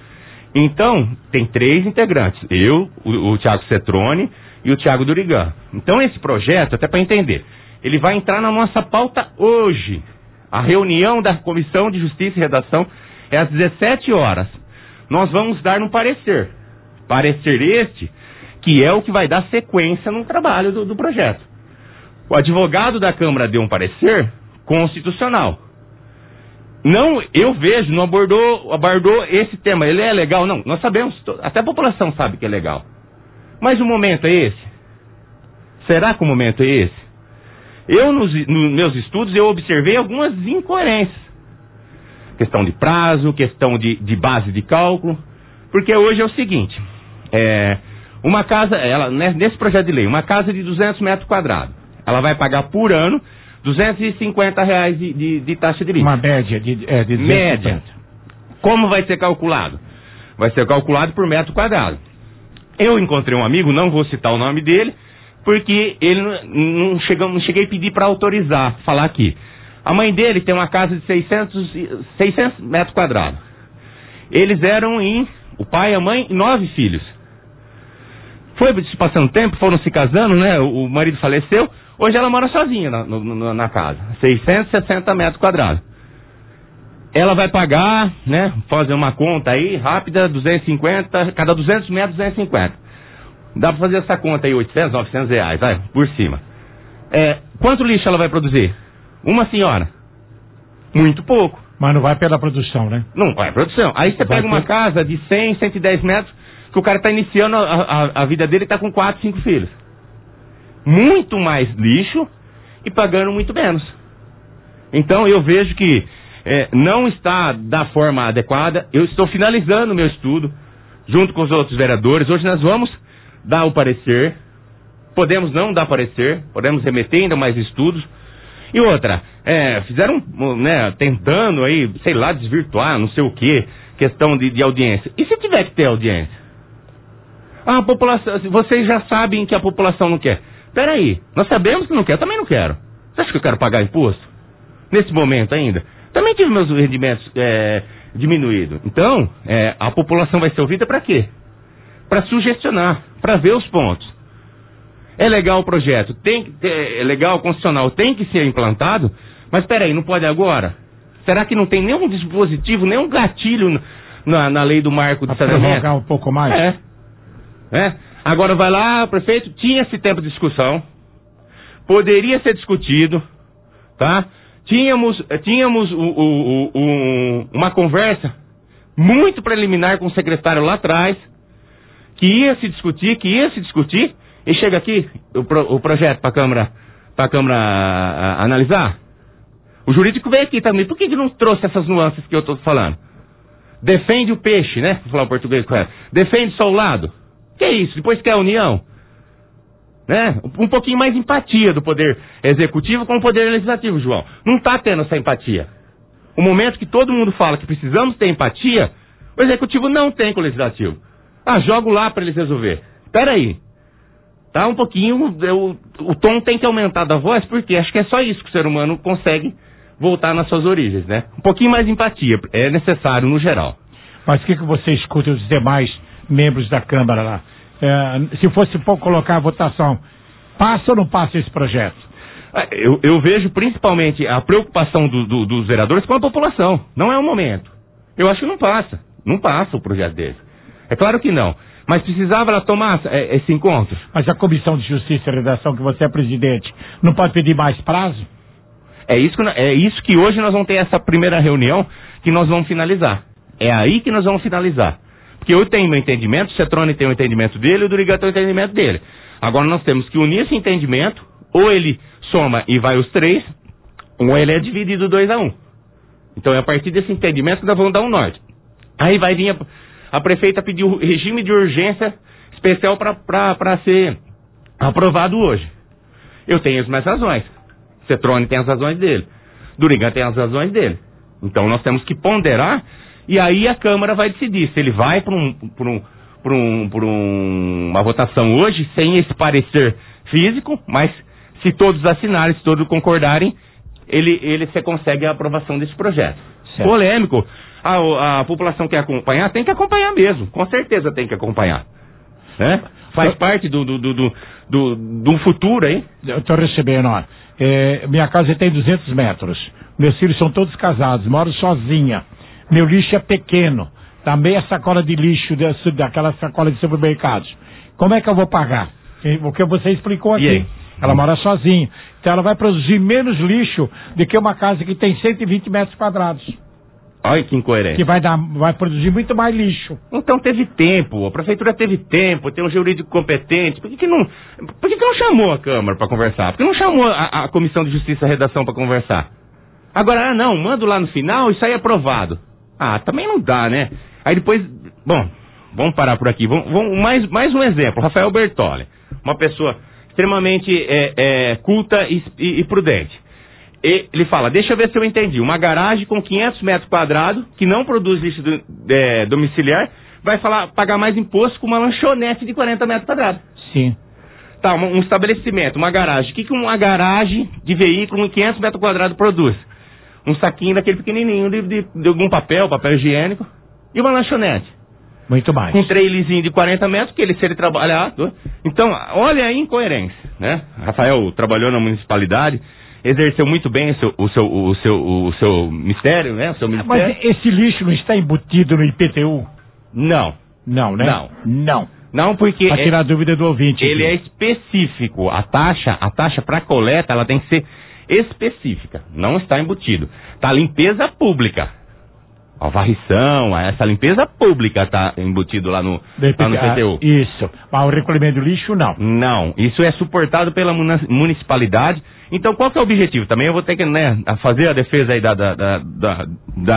Então, tem três integrantes, eu, o, o Tiago Cetrone e o Tiago Durigan. Então esse projeto, até para entender, ele vai entrar na nossa pauta hoje. A reunião da Comissão de Justiça e Redação é às dezessete horas. Nós vamos dar um parecer. Parecer este, que é o que vai dar sequência no trabalho do, do projeto. O advogado da Câmara deu um parecer constitucional. Não, eu vejo, não abordou, abordou esse tema. Ele é legal? Não, nós sabemos, até a população sabe que é legal. Mas o momento é esse? Será que o momento é esse? Eu, nos, nos meus estudos, eu observei algumas incoerências. Questão de prazo, questão de, de base de cálculo. Porque hoje é o seguinte, é, uma casa, ela, nesse projeto de lei, uma casa de duzentos metros quadrados, ela vai pagar por ano duzentos e cinquenta reais de, de, de taxa de lixo. Uma média de, é, de média. Como vai ser calculado? Vai ser calculado por metro quadrado. Eu encontrei um amigo, não vou citar o nome dele, porque ele não, não, chegou, não cheguei a pedir para autorizar, falar aqui. A mãe dele tem uma casa de seiscentos, seiscentos metros quadrados. Eles eram em, o pai e a mãe, nove filhos. Foi se passando tempo, foram se casando, né? O, o marido faleceu. Hoje ela mora sozinha na, no, na casa. seiscentos e sessenta metros quadrados. Ela vai pagar, né? Fazer uma conta aí, rápida, duzentos e cinquenta, cada duzentos metros, duzentos e cinquenta. Dá pra fazer essa conta aí, oitocentos, novecentos reais, vai, por cima. É, quanto lixo ela vai produzir? Uma senhora. Muito pouco. Mas não vai pela produção, né? Não vai produção. Aí você vai pega uma ter... casa de cem, cento e dez metros, que o cara tá iniciando a, a, a vida dele e tá com quatro, cinco filhos. Muito mais lixo e pagando muito menos. Então eu vejo que é, não está da forma adequada. Eu estou finalizando o meu estudo junto com os outros vereadores. Hoje nós vamos dar o parecer. Podemos não dar parecer, podemos remeter ainda mais estudos. E outra, é, fizeram, né, tentando aí, sei lá, desvirtuar, não sei o que, questão de, de audiência. E se tiver que ter audiência? Ah, a população, vocês já sabem que a população não quer. Peraí, nós sabemos que não quer, eu também não quero. Você acha que eu quero pagar imposto? Nesse momento ainda? Também tive meus rendimentos é, diminuídos. Então, é, a população vai ser ouvida para quê? Para sugestionar, para ver os pontos. É legal o projeto, tem, é legal o constitucional, tem que ser implantado, mas peraí, não pode agora? Será que não tem nenhum dispositivo, nenhum gatilho na, na lei do marco de saneamento? Prorrogar um pouco mais? É. é. Agora vai lá, prefeito, tinha esse tempo de discussão, poderia ser discutido, tá? Tínhamos, tínhamos o, o, o, o, uma conversa muito preliminar com o secretário lá atrás, que ia se discutir, que ia se discutir, e chega aqui o, pro, o projeto para a Câmara, para a Câmara a, a, analisar. O jurídico veio aqui também. Por que, que não trouxe essas nuances que eu estou falando? Defende o peixe, né? Vou falar o português correto. Defende só o lado. Que isso? Depois quer a união. Né? Um pouquinho mais de empatia do poder executivo com o poder legislativo, João. Não está tendo essa empatia. O momento que todo mundo fala que precisamos ter empatia, o executivo não tem com o legislativo. Ah, jogo lá para eles resolver. Espera aí. Tá um pouquinho... Eu, o tom tem que aumentar da voz, porque acho que é só isso que o ser humano consegue voltar nas suas origens, né? Um pouquinho mais de empatia. É necessário no geral. Mas o que, que você escuta dos demais membros da Câmara lá? É, se fosse por colocar a votação, passa ou não passa esse projeto? Eu, eu vejo principalmente a preocupação do, do, dos vereadores com a população. Não é o momento. Eu acho que não passa. Não passa o projeto dele. É claro que não. Mas precisava ela tomar é, esse encontro. Mas a Comissão de Justiça e Redação, que você é presidente, não pode pedir mais prazo? É isso, que, é isso que hoje nós vamos ter essa primeira reunião que nós vamos finalizar. É aí que nós vamos finalizar. Porque eu tenho meu entendimento, o Cetrone tem o entendimento dele e o Duriga tem o entendimento dele. Agora nós temos que unir esse entendimento, ou ele soma e vai os três, ou ele é dividido dois a um. Então é a partir desse entendimento que nós vamos dar um norte. Aí vai vir a, a prefeita pedir o regime de urgência especial para ser aprovado hoje. Eu tenho as minhas razões. Cetrone tem as razões dele. Duriga tem as razões dele. Então nós temos que ponderar e aí a Câmara vai decidir se ele vai para um, por um, por um, por um, uma votação hoje sem esse parecer físico, mas se todos assinarem, se todos concordarem, ele, ele se consegue a aprovação desse projeto. Certo. Polêmico. A, a população quer acompanhar, tem que acompanhar mesmo. Com certeza tem que acompanhar. Né? Faz Eu... parte do, do, do, do, do, do futuro aí. Eu estou recebendo, ó. É, minha casa tem duzentos metros. Meus filhos são todos casados, moro sozinha. Meu lixo é pequeno. Tá meia sacola de lixo, daquela sacola de supermercados. Como é que eu vou pagar? O que você explicou aqui. Ela mora sozinha. Então ela vai produzir menos lixo do que uma casa que tem cento e vinte metros quadrados. Olha que incoerente. Que vai, dar, vai produzir muito mais lixo. Então teve tempo, a prefeitura teve tempo, tem um jurídico competente. Por que, que, não, por que, que não chamou a Câmara para conversar? Por que não chamou a, a Comissão de Justiça e Redação para conversar? Agora, ah não, mando lá no final e sai aprovado. Ah, também não dá, né? Aí depois, bom, vamos parar por aqui. Vamos, vamos, mais, mais um exemplo, Rafael Bertoli. Uma pessoa extremamente é, é, culta e, e, e prudente. E, ele fala, deixa eu ver se eu entendi, uma garagem com quinhentos metros quadrados, que não produz lixo do, é, domiciliar, vai falar, pagar mais imposto com uma lanchonete de quarenta metros quadrados. Sim. Tá, um, um estabelecimento, uma garagem. O que, que uma garagem de veículo com quinhentos metros quadrados produz? Um saquinho daquele pequenininho de, de, de algum papel, papel higiênico, e uma lanchonete. Muito mais. Com um trailerzinho de quarenta metros, que ele, se ele trabalhar... Então, olha a incoerência, né? Rafael trabalhou na municipalidade, exerceu muito bem o seu, o seu, o seu, o seu mistério, né? O seu ministério. Mas esse lixo não está embutido no I P T U? Não. Não, né? Não. Não. Não, porque... Para tirar é, a dúvida do ouvinte. Ele aqui. é específico. A taxa, a taxa para coleta, ela tem que ser específica. Não está embutido. Tá limpeza pública. A varrição, essa limpeza pública está embutido lá no, lá no P T U. Isso. Mas o recolhimento do lixo, não. Não. Isso é suportado pela municipalidade. Então, qual que é o objetivo? Também eu vou ter que, né, fazer a defesa aí da, da, da, da,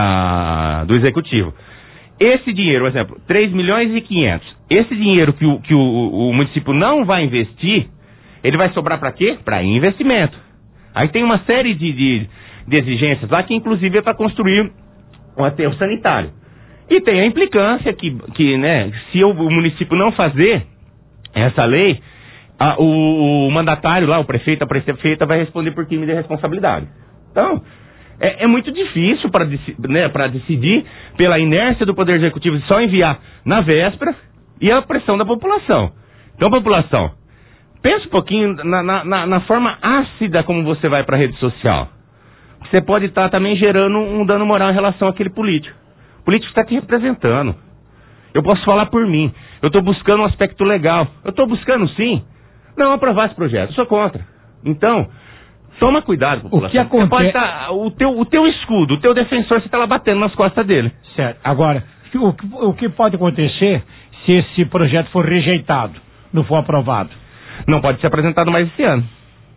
da, do executivo. Esse dinheiro, por exemplo, três milhões e quinhentos. Esse dinheiro que o, que o, o município não vai investir, ele vai sobrar para quê? Para investimento. Aí tem uma série de, de, de exigências lá que, inclusive, é para construir um aterro sanitário. E tem a implicância que, que né, se o, o município não fazer essa lei, a, o, o mandatário lá, o prefeito, a prefeita, vai responder por crime de responsabilidade. Então, é, é muito difícil para né, para decidir pela inércia do Poder Executivo só enviar na véspera e a pressão da população. Então, população, pensa um pouquinho na, na, na, na forma ácida como você vai para a rede social. Você pode estar também gerando um dano moral em relação àquele político. O político está te representando. Eu posso falar por mim. Eu estou buscando um aspecto legal. Eu estou buscando, sim, não aprovar esse projeto. Eu sou contra. Então, toma cuidado, população. O que acontece... Pode tá, o, teu, o teu escudo, o teu defensor, você está lá batendo nas costas dele. Certo. Agora, o, o que pode acontecer se esse projeto for rejeitado, não for aprovado? Não pode ser apresentado mais esse ano.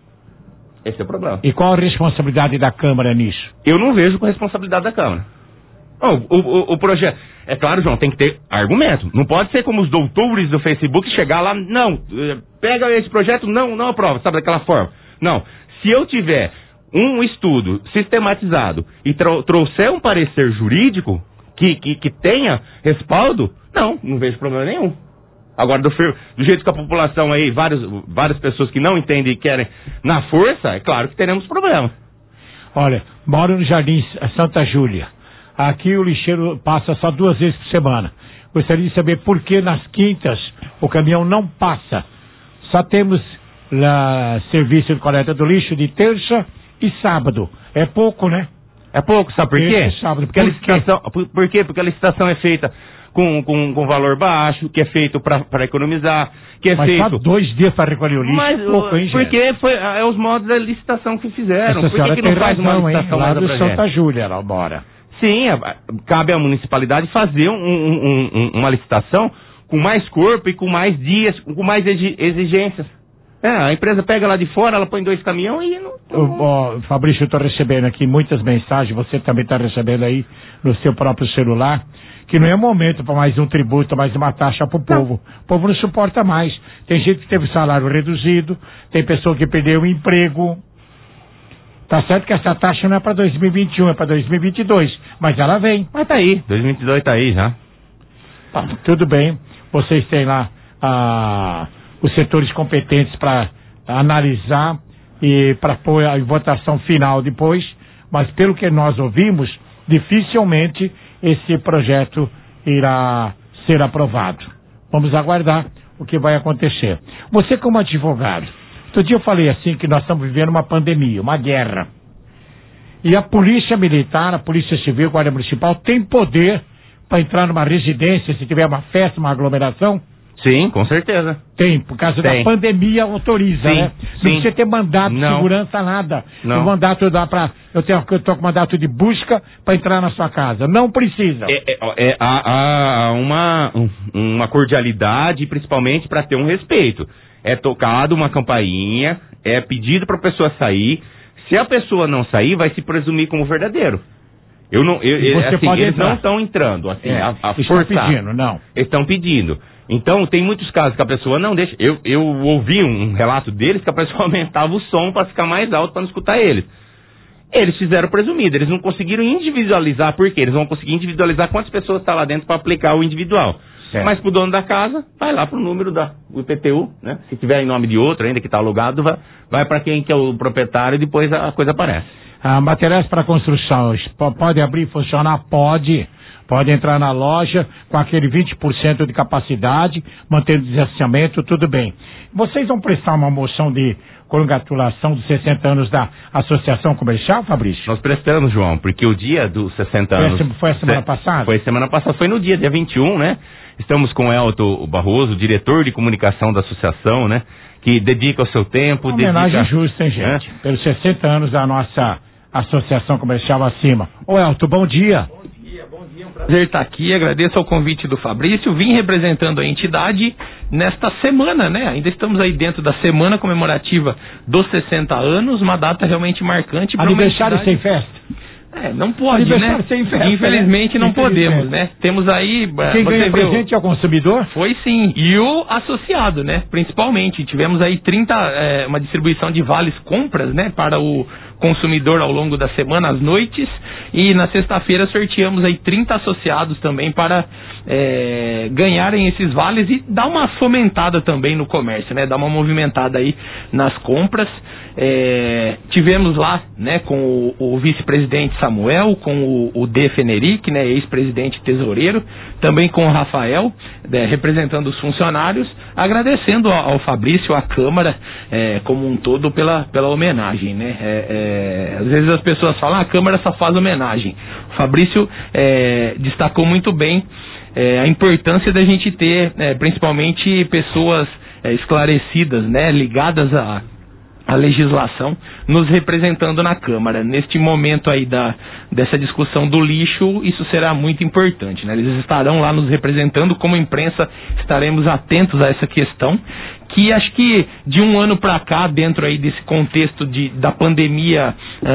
Esse é o problema. E qual a responsabilidade da Câmara nisso? Eu não vejo com responsabilidade da Câmara. Oh, o, o, o projeto... É claro, João, tem que ter argumento. Não pode ser como os doutores do Facebook chegar lá, não, pega esse projeto, não, não aprova, sabe, daquela forma. Não, se eu tiver um estudo sistematizado e tro trouxer um parecer jurídico que, que, que tenha respaldo, não, não vejo problema nenhum. Agora, do, do jeito que a população aí, vários, várias pessoas que não entendem e querem na força, é claro que teremos problema. Olha, moro no Jardim Santa Júlia. Aqui o lixeiro passa só duas vezes por semana. Gostaria de saber por que nas quintas o caminhão não passa. Só temos lá, serviço de coleta do lixo de terça e sábado. É pouco, né? É pouco, sabe por quê? Sábado. Porque, por, a licitação, por, por quê? Porque a licitação é feita com, com, com valor baixo, que é feito para economizar, que é Mas feito... só dois dias para recolher o lixo. Mas, é pouco, hein, porque foi, é os modos da licitação que fizeram. Essa por que, que não faz razão, uma licitação hein? Lá mais do Santa Júlia, ela mora. Sim, cabe à municipalidade fazer um, um, um, uma licitação com mais corpo e com mais dias, com mais exigências. É, a empresa pega lá de fora, ela põe dois caminhões e não... Ô, ô, Fabrício, eu estou recebendo aqui muitas mensagens, você também está recebendo aí no seu próprio celular, que não é momento para mais um tributo, mais uma taxa para o povo. O povo não suporta mais. Tem gente que teve salário reduzido, tem pessoa que perdeu o emprego. Tá certo que essa taxa não é para dois mil e vinte e um, é para dois mil e vinte e dois, mas ela vem. Mas tá aí, dois mil e vinte e dois tá aí já. Tá, tudo bem, vocês têm lá ah, os setores competentes para analisar e para pôr a votação final depois, mas pelo que nós ouvimos, dificilmente esse projeto irá ser aprovado. Vamos aguardar o que vai acontecer. Você como advogado, outro dia eu falei assim que nós estamos vivendo uma pandemia, uma guerra. E a polícia militar, a polícia civil, a guarda municipal tem poder para entrar numa residência se tiver uma festa, uma aglomeração? Sim, com certeza. Tem, por causa tem. da pandemia autoriza, sim, né? Sim. Não precisa ter mandato não. de segurança, nada. Não. O mandato dá para... Eu tenho eu tô com mandato de busca para entrar na sua casa. Não precisa. É, é, é há, há uma, uma cordialidade, principalmente para ter um respeito. É tocado uma campainha, é pedido para a pessoa sair. Se a pessoa não sair, vai se presumir como verdadeiro. Eu não, eu, você assim, pode eles entrar. não estão entrando, assim, É, a, a estão forçar. pedindo, não. Estão pedindo. Então, tem muitos casos que a pessoa não deixa. Eu, eu ouvi um relato deles que a pessoa aumentava o som para ficar mais alto para não escutar eles. Eles fizeram presumido, eles não conseguiram individualizar, por quê? Eles vão conseguir individualizar quantas pessoas estão lá dentro para aplicar o individual. Certo. Mas pro dono da casa, vai lá pro número da do I P T U, né? Se tiver em nome de outro ainda que está alugado, vai, vai para quem que é o proprietário e depois a coisa aparece. Ah, materiais para construção, pode abrir e funcionar? Pode. Pode entrar na loja com aquele vinte por cento de capacidade, mantendo o distanciamento, tudo bem. Vocês vão prestar uma moção de congratulação dos sessenta anos da Associação Comercial, Fabrício? Nós prestamos, João, porque o dia dos sessenta anos... Foi a, foi a semana passada? Foi a semana passada, foi no dia, dia vinte e um, né? Estamos com o Elton Barroso, diretor de comunicação da associação, né? Que dedica o seu tempo... Uma homenagem dedica... justa, hein, gente? É? Pelos sessenta anos da nossa Associação Comercial acima. Ô, Elton, bom dia. Bom dia, bom dia. Um prazer estar aqui. Agradeço ao convite do Fabrício. Vim representando a entidade nesta semana, né? Ainda estamos aí dentro da semana comemorativa dos sessenta anos, uma data realmente marcante. Aniversário sem festa? É, não pode, Aniversário né? sem festa, Infelizmente né? não podemos, né? Temos aí... Quem ganha presente é o consumidor? Foi sim, e o associado, né? Principalmente, tivemos aí trinta, é, uma distribuição de vales compras, né? Para o consumidor ao longo da semana, às noites, e na sexta-feira sorteamos aí trinta associados também para é, ganharem esses vales e dar uma fomentada também no comércio, né? Dar uma movimentada aí nas compras. É, tivemos lá, né, com o, o vice-presidente Samuel, com o, o D. Feneric, né, ex-presidente tesoureiro, também com o Rafael, né, representando os funcionários, agradecendo ao, ao Fabrício, à Câmara, é, como um todo pela, pela homenagem, né? É, é, às vezes as pessoas falam, ah, a Câmara só faz homenagem. O Fabrício é, destacou muito bem é, a importância da gente ter, é, principalmente, pessoas é, esclarecidas, né, ligadas a a legislação, nos representando na Câmara. Neste momento aí da, dessa discussão do lixo, isso será muito importante, né? Eles estarão lá nos representando, como imprensa estaremos atentos a essa questão, que acho que de um ano para cá, dentro aí desse contexto de, da pandemia,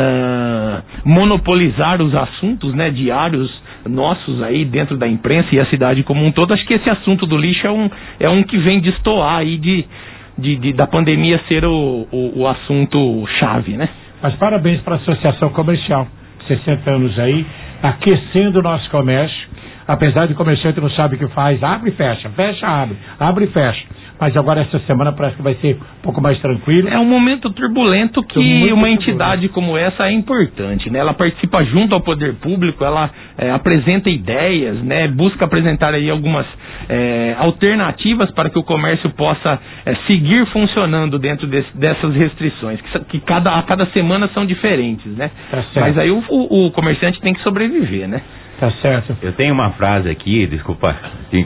uh, monopolizar os assuntos, né, diários nossos aí dentro da imprensa e a cidade como um todo, acho que esse assunto do lixo é um, é um que vem destoar aí de De, de, da pandemia ser o, o, o assunto chave, né? Mas parabéns para a Associação Comercial, sessenta anos aí, aquecendo o nosso comércio, apesar de o comerciante não sabe o que faz, abre e fecha, fecha, abre, abre e fecha. Mas agora essa semana parece que vai ser um pouco mais tranquilo. É um momento turbulento que uma entidade como essa é importante, né? Ela participa junto ao poder público, ela é, apresenta ideias, né? Busca apresentar aí algumas é, alternativas para que o comércio possa é, seguir funcionando dentro desse, dessas restrições, que, que cada, a cada semana são diferentes, né? Tá certo. Mas aí o, o, o comerciante tem que sobreviver, né? Tá certo. Eu tenho uma frase aqui, desculpa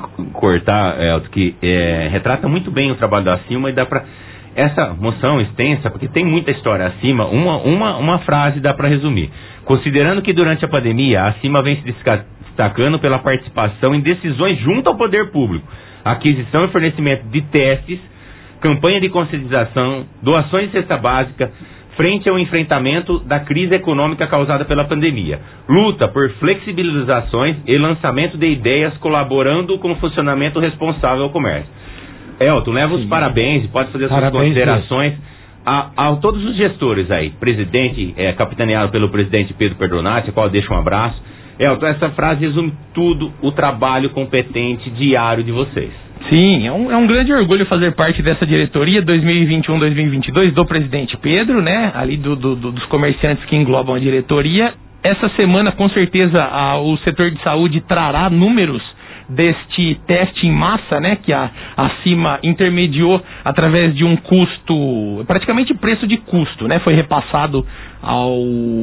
cortar, Elton, que é, retrata muito bem o trabalho da Acima e dá pra... Essa moção extensa, porque tem muita história acima, uma, uma, uma frase dá para resumir. Considerando que durante a pandemia, a Acima vem se destacando pela participação em decisões junto ao poder público, aquisição e fornecimento de testes, campanha de conscientização, doações de cesta básica, frente ao enfrentamento da crise econômica causada pela pandemia. Luta por flexibilizações e lançamento de ideias colaborando com o funcionamento responsável ao comércio. Elton, leva os parabéns e pode fazer suas Parabéns, considerações a, a todos os gestores aí. Presidente, é, capitaneado pelo presidente Pedro Perdonati, a qual eu deixo um abraço. Elton, essa frase resume tudo o trabalho competente diário de vocês. Sim, é um, é um grande orgulho fazer parte dessa diretoria dois mil e vinte e um, dois mil e vinte e dois do presidente Pedro, né? Ali do, do, do, dos comerciantes que englobam a diretoria. Essa semana, com certeza, a, o setor de saúde trará números deste teste em massa, né, que a Acima intermediou através de um custo, praticamente preço de custo, né, foi repassado ao,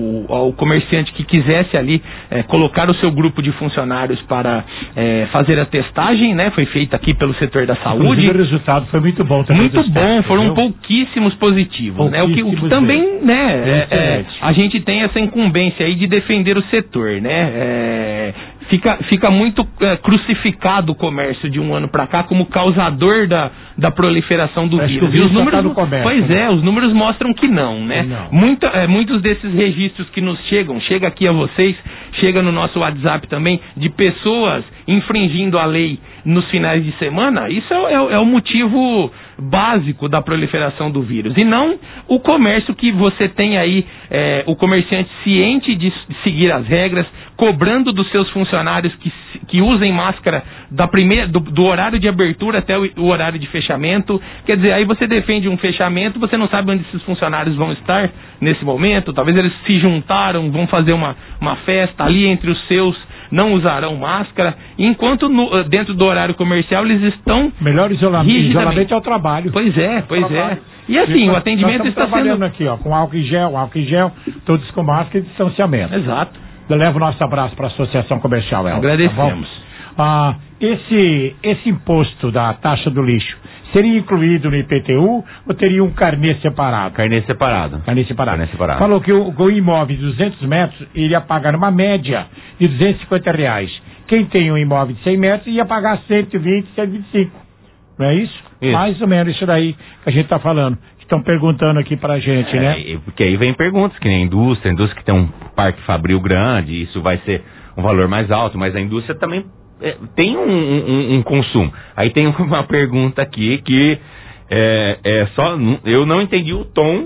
ao comerciante que quisesse ali é, colocar o seu grupo de funcionários para é, fazer a testagem, né, foi feita aqui pelo setor da saúde. O resultado foi muito bom também. Muito bom, testes, foram viu? pouquíssimos positivos, né, o que, o que Pouquíssimos também, mesmo. né, é, é, Excelente. a gente tem essa incumbência aí de defender o setor, né, é, Fica, fica muito é, crucificado o comércio de um ano para cá como causador da, da proliferação do Parece vírus. que o E vírus os só números, tá no comércio, pois né? é, os números mostram que não, né? Não. Muita, é, muitos desses registros que nos chegam, chega aqui a vocês, chega no nosso WhatsApp também, de pessoas infringindo a lei nos finais de semana, isso é, é, é o motivo básico da proliferação do vírus. E não o comércio que você tem aí, é, o comerciante ciente de seguir as regras, cobrando dos seus funcionários que, que usem máscara da primeira, do, do horário de abertura até o, o horário de fechamento. Quer dizer, aí você defende um fechamento, você não sabe onde esses funcionários vão estar nesse momento, talvez eles se juntaram, vão fazer uma, uma festa ali entre os seus, não usarão máscara, enquanto no, dentro do horário comercial eles estão... Melhor isolamento, isolamento é o trabalho. Pois é, pois trabalho. é. E assim, nós, o atendimento nós está trabalhando sendo... aqui, ó, com álcool em gel, álcool em gel, todos com máscara e distanciamento. Exato. Eu levo o nosso abraço para a Associação Comercial, Elton. Agradecemos. Tá ah, esse, esse imposto da taxa do lixo seria incluído no I P T U ou teria um carnê separado? Carnê separado. Carnê separado. Carnê separado. Falou que o, o imóvel de duzentos metros iria pagar uma média de duzentos e cinquenta reais. Quem tem um imóvel de cem metros ia pagar cento e vinte, cento e vinte e cinco. Não é isso? Isso. Mais ou menos isso daí que a gente está falando. Estão perguntando aqui pra gente, é, né? Porque aí vem perguntas, que nem a indústria, a indústria que tem um parque fabril grande, isso vai ser um valor mais alto, mas a indústria também é, tem um, um, um consumo. Aí tem uma pergunta aqui que é, é só, eu não entendi o tom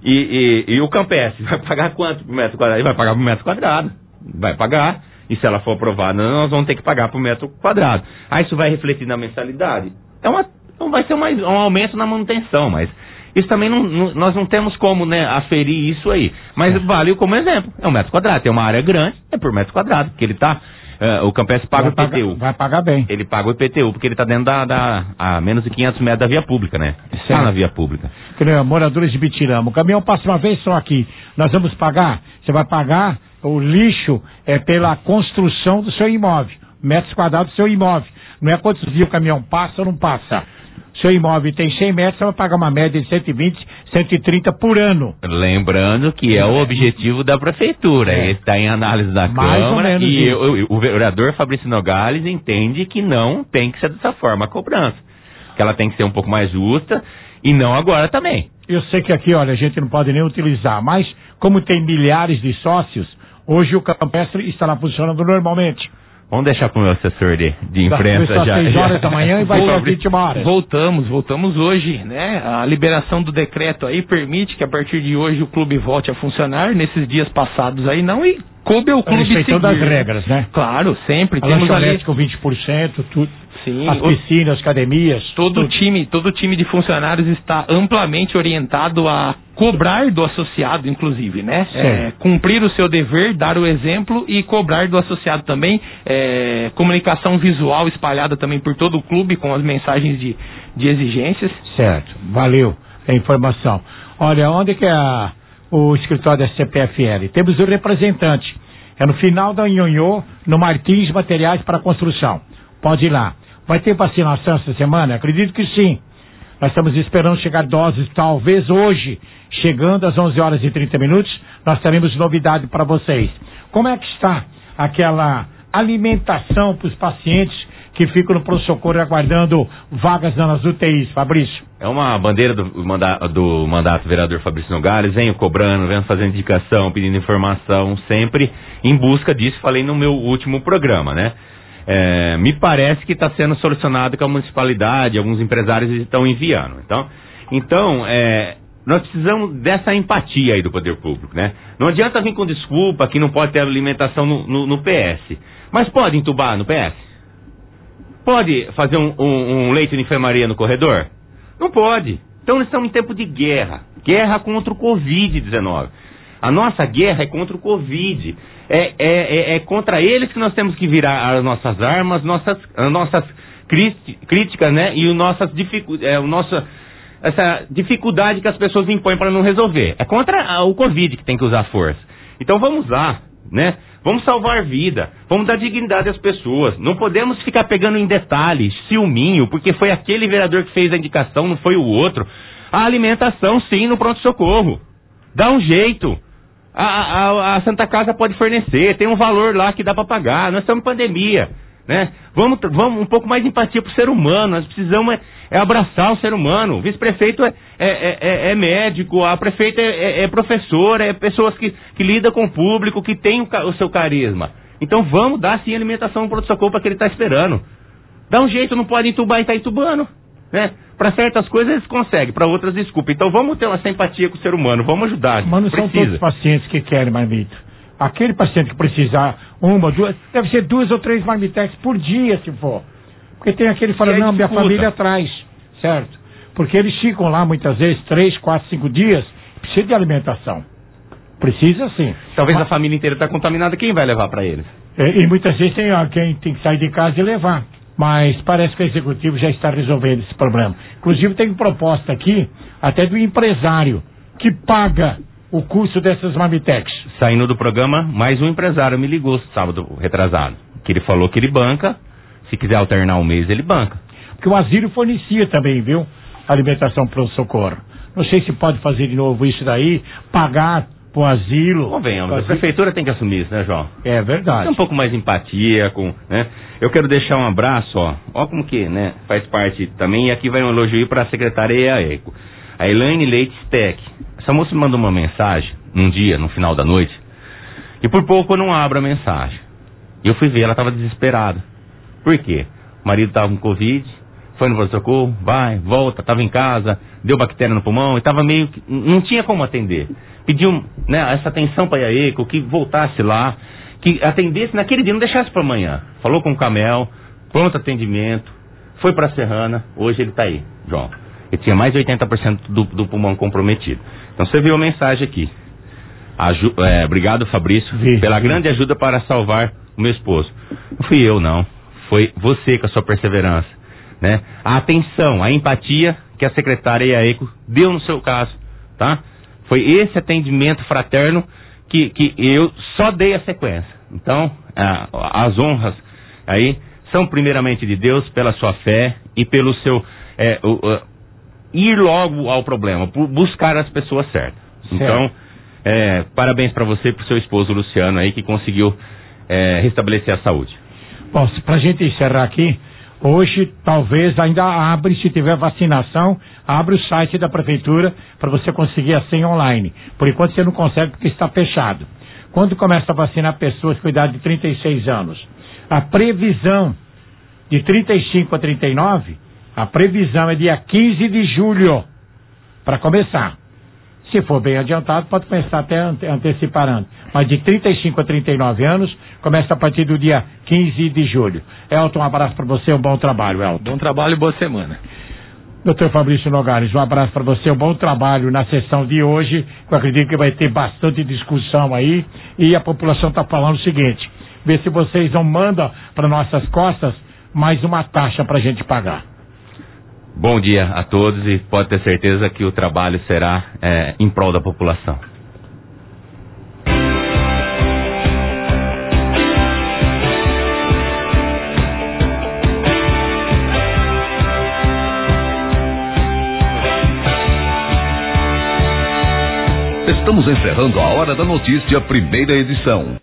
E, e, e o campestre vai pagar quanto por metro quadrado? Ele vai pagar por metro quadrado. Vai pagar. E se ela for aprovada, nós vamos ter que pagar por metro quadrado. Aí isso vai refletir na mensalidade. É uma, vai ser uma, um aumento na manutenção, mas isso também não, não, nós não temos como, né, aferir isso aí. Mas vale como exemplo. É um metro quadrado. Tem uma área grande, é por metro quadrado, porque ele está... Uh, o campestre paga vai o I P T U. Pagar, vai pagar bem. Ele paga o I P T U, porque ele está dentro da, da a menos de quinhentos metros da via pública, né? Está na via pública. Moradores de Bitirama, o caminhão passa uma vez só aqui. Nós vamos pagar, você vai pagar o lixo é pela construção do seu imóvel. Metros quadrados do seu imóvel. Não é quantos dias o caminhão passa ou não passa. Seu imóvel tem cem metros, você vai pagar uma média de cento e vinte, cento e trinta por ano. Lembrando que é o objetivo da prefeitura. É. Ele está em análise da Mais Câmara e o, o, o vereador Fabrício Nogales entende que não tem que ser dessa forma a cobrança. Que ela tem que ser um pouco mais justa e não agora também. Eu sei que aqui, olha, a gente não pode nem utilizar, mas como tem milhares de sócios, hoje o campestre estará funcionando normalmente. Vamos deixar para o meu assessor de, de imprensa tá, já. seis horas da manhã e vai até vinte horas. Voltamos, voltamos hoje, né? A liberação do decreto aí permite que a partir de hoje o clube volte a funcionar. Nesses dias passados aí não, e coube ao clube seguir. Respeitando as regras, né? Claro, sempre. A Temos lanchonete ali com vinte por cento, tudo. Sim, as piscinas, as academias. Todo time, todo time de funcionários está amplamente orientado a cobrar do associado, inclusive, né? É, cumprir o seu dever, dar o exemplo e cobrar do associado também. É, comunicação visual espalhada também por todo o clube com as mensagens de, de exigências. Certo, valeu a informação. Olha, onde que é a, o escritório da C P F L? Temos o representante. É no final da Nhonhô, no Martins Materiais para Construção. Pode ir lá. Vai ter vacinação essa semana? Acredito que sim. Nós estamos esperando chegar doses, talvez hoje, chegando às onze horas e trinta minutos, nós teremos novidade para vocês. Como é que está aquela alimentação para os pacientes que ficam no pronto-socorro aguardando vagas nas U T Is, Fabrício? É uma bandeira do, manda, do mandato do vereador Fabrício Nogales, venho cobrando, venho fazendo indicação, pedindo informação, sempre em busca disso, falei no meu último programa, né? É, me parece que está sendo solucionado com a municipalidade, alguns empresários estão enviando. Então, então é, nós precisamos dessa empatia aí do poder público, né? Não adianta vir com desculpa que não pode ter alimentação no, no, no P S. Mas pode entubar no P S? Pode fazer um, um, um leito de enfermaria no corredor? Não pode. Então nós estamos em tempo de guerra. Guerra contra o covid dezenove. A nossa guerra é contra o Covid. É, é, é, é contra eles que nós temos que virar as nossas armas, nossas, as nossas críticas, né? E o nossas dificu é, o nosso, essa dificuldade que as pessoas impõem para não resolver. É contra o Covid que tem que usar força. Então vamos lá, né? Vamos salvar vida, vamos dar dignidade às pessoas. Não podemos ficar pegando em detalhes, ciúminho, porque foi aquele vereador que fez a indicação, não foi o outro. A alimentação, sim, no pronto-socorro. Dá um jeito. A, a, a Santa Casa pode fornecer, tem um valor lá que dá para pagar. Nós estamos em pandemia, né? Vamos, vamos um pouco mais de empatia pro ser humano. Nós precisamos é, é abraçar o ser humano. O vice-prefeito é, é, é, é médico, a prefeita é, é professora, é pessoas que, que lidam com o público, que tem o, o seu carisma. Então vamos dar sim alimentação no pronto-socorro para que ele está esperando. Dá um jeito, não pode entubar e tá entubando, né? Para certas coisas eles conseguem, para outras desculpa. Então vamos ter uma simpatia com o ser humano, vamos ajudar. Mas não são todos os pacientes que querem marmita. Aquele paciente que precisar uma, duas, deve ser duas ou três marmitex por dia, se for. Porque tem aquele que fala, não, minha família traz, certo? Porque eles ficam lá muitas vezes, três, quatro, cinco dias, precisa de alimentação. Precisa sim. Talvez Mas, a família inteira está contaminada, quem vai levar para eles? E, e muitas vezes tem alguém que tem que sair de casa e levar. Mas parece que o executivo já está resolvendo esse problema. Inclusive tem proposta aqui, até do empresário, que paga o custo dessas marmitex. Saindo do programa, mais um empresário me ligou sábado retrasado, que ele falou que ele banca, se quiser alternar um mês, ele banca. Porque o asilo fornecia também, viu? Alimentação para o socorro. Não sei se pode fazer de novo isso daí, pagar pro asilo. Convenhamos, a prefeitura tem que assumir isso, né, João? É verdade. Tem um pouco mais de empatia, com, né? Eu quero deixar um abraço, ó, ó como que, né, faz parte também, e aqui vai um elogio para a secretária e a ECO. A Elaine Leite Steck. Essa moça me mandou uma mensagem, num dia, no final da noite, e por pouco eu não abro a mensagem. E eu fui ver, ela estava desesperada. Por quê? O marido estava com Covid, foi no pronto-socorro, vai, volta, tava em casa, deu bactéria no pulmão e tava meio que, não tinha como atender. Pediu, né, essa atenção para a ECO, que voltasse lá, que atendesse naquele dia, não deixasse para amanhã. Falou com o Camel, pronto atendimento, foi para a Serrana, hoje ele tá aí, João. Ele tinha mais de oitenta por cento do, do pulmão comprometido. Então você viu a mensagem aqui. Aju é, obrigado, Fabrício, vi, pela vi. grande ajuda para salvar o meu esposo. Não fui eu, não. Foi você com a sua perseverança, né? A atenção, a empatia que a secretária e a ECO deu no seu caso, tá? Foi esse atendimento fraterno que, que eu só dei a sequência. Então, a, as honras aí são primeiramente de Deus, pela sua fé e pelo seu é, o, o, ir logo ao problema, por buscar as pessoas certas. Certo. Então, é, parabéns para você e para o seu esposo Luciano aí, que conseguiu é, restabelecer a saúde. Bom, para a gente encerrar aqui, hoje talvez ainda abre, se tiver vacinação, abre o site da prefeitura para você conseguir a senha online. Por enquanto você não consegue porque está fechado. Quando começa a vacinar pessoas com idade de trinta e seis anos, a previsão de trinta e cinco a trinta e nove, a previsão é dia quinze de julho para começar. Se for bem adiantado, pode começar até ante antecipar antes. Mas de trinta e cinco a trinta e nove anos, começa a partir do dia quinze de julho. Elton, um abraço para você, um bom trabalho, Elton. Bom trabalho e boa semana. doutor Fabrício Nogares, um abraço para você, um bom trabalho na sessão de hoje. Eu acredito que vai ter bastante discussão aí. E a população está falando o seguinte: vê se vocês não mandam para nossas costas mais uma taxa para a gente pagar. Bom dia a todos e pode ter certeza que o trabalho será é, em prol da população. Estamos encerrando a Hora da Notícia, primeira edição.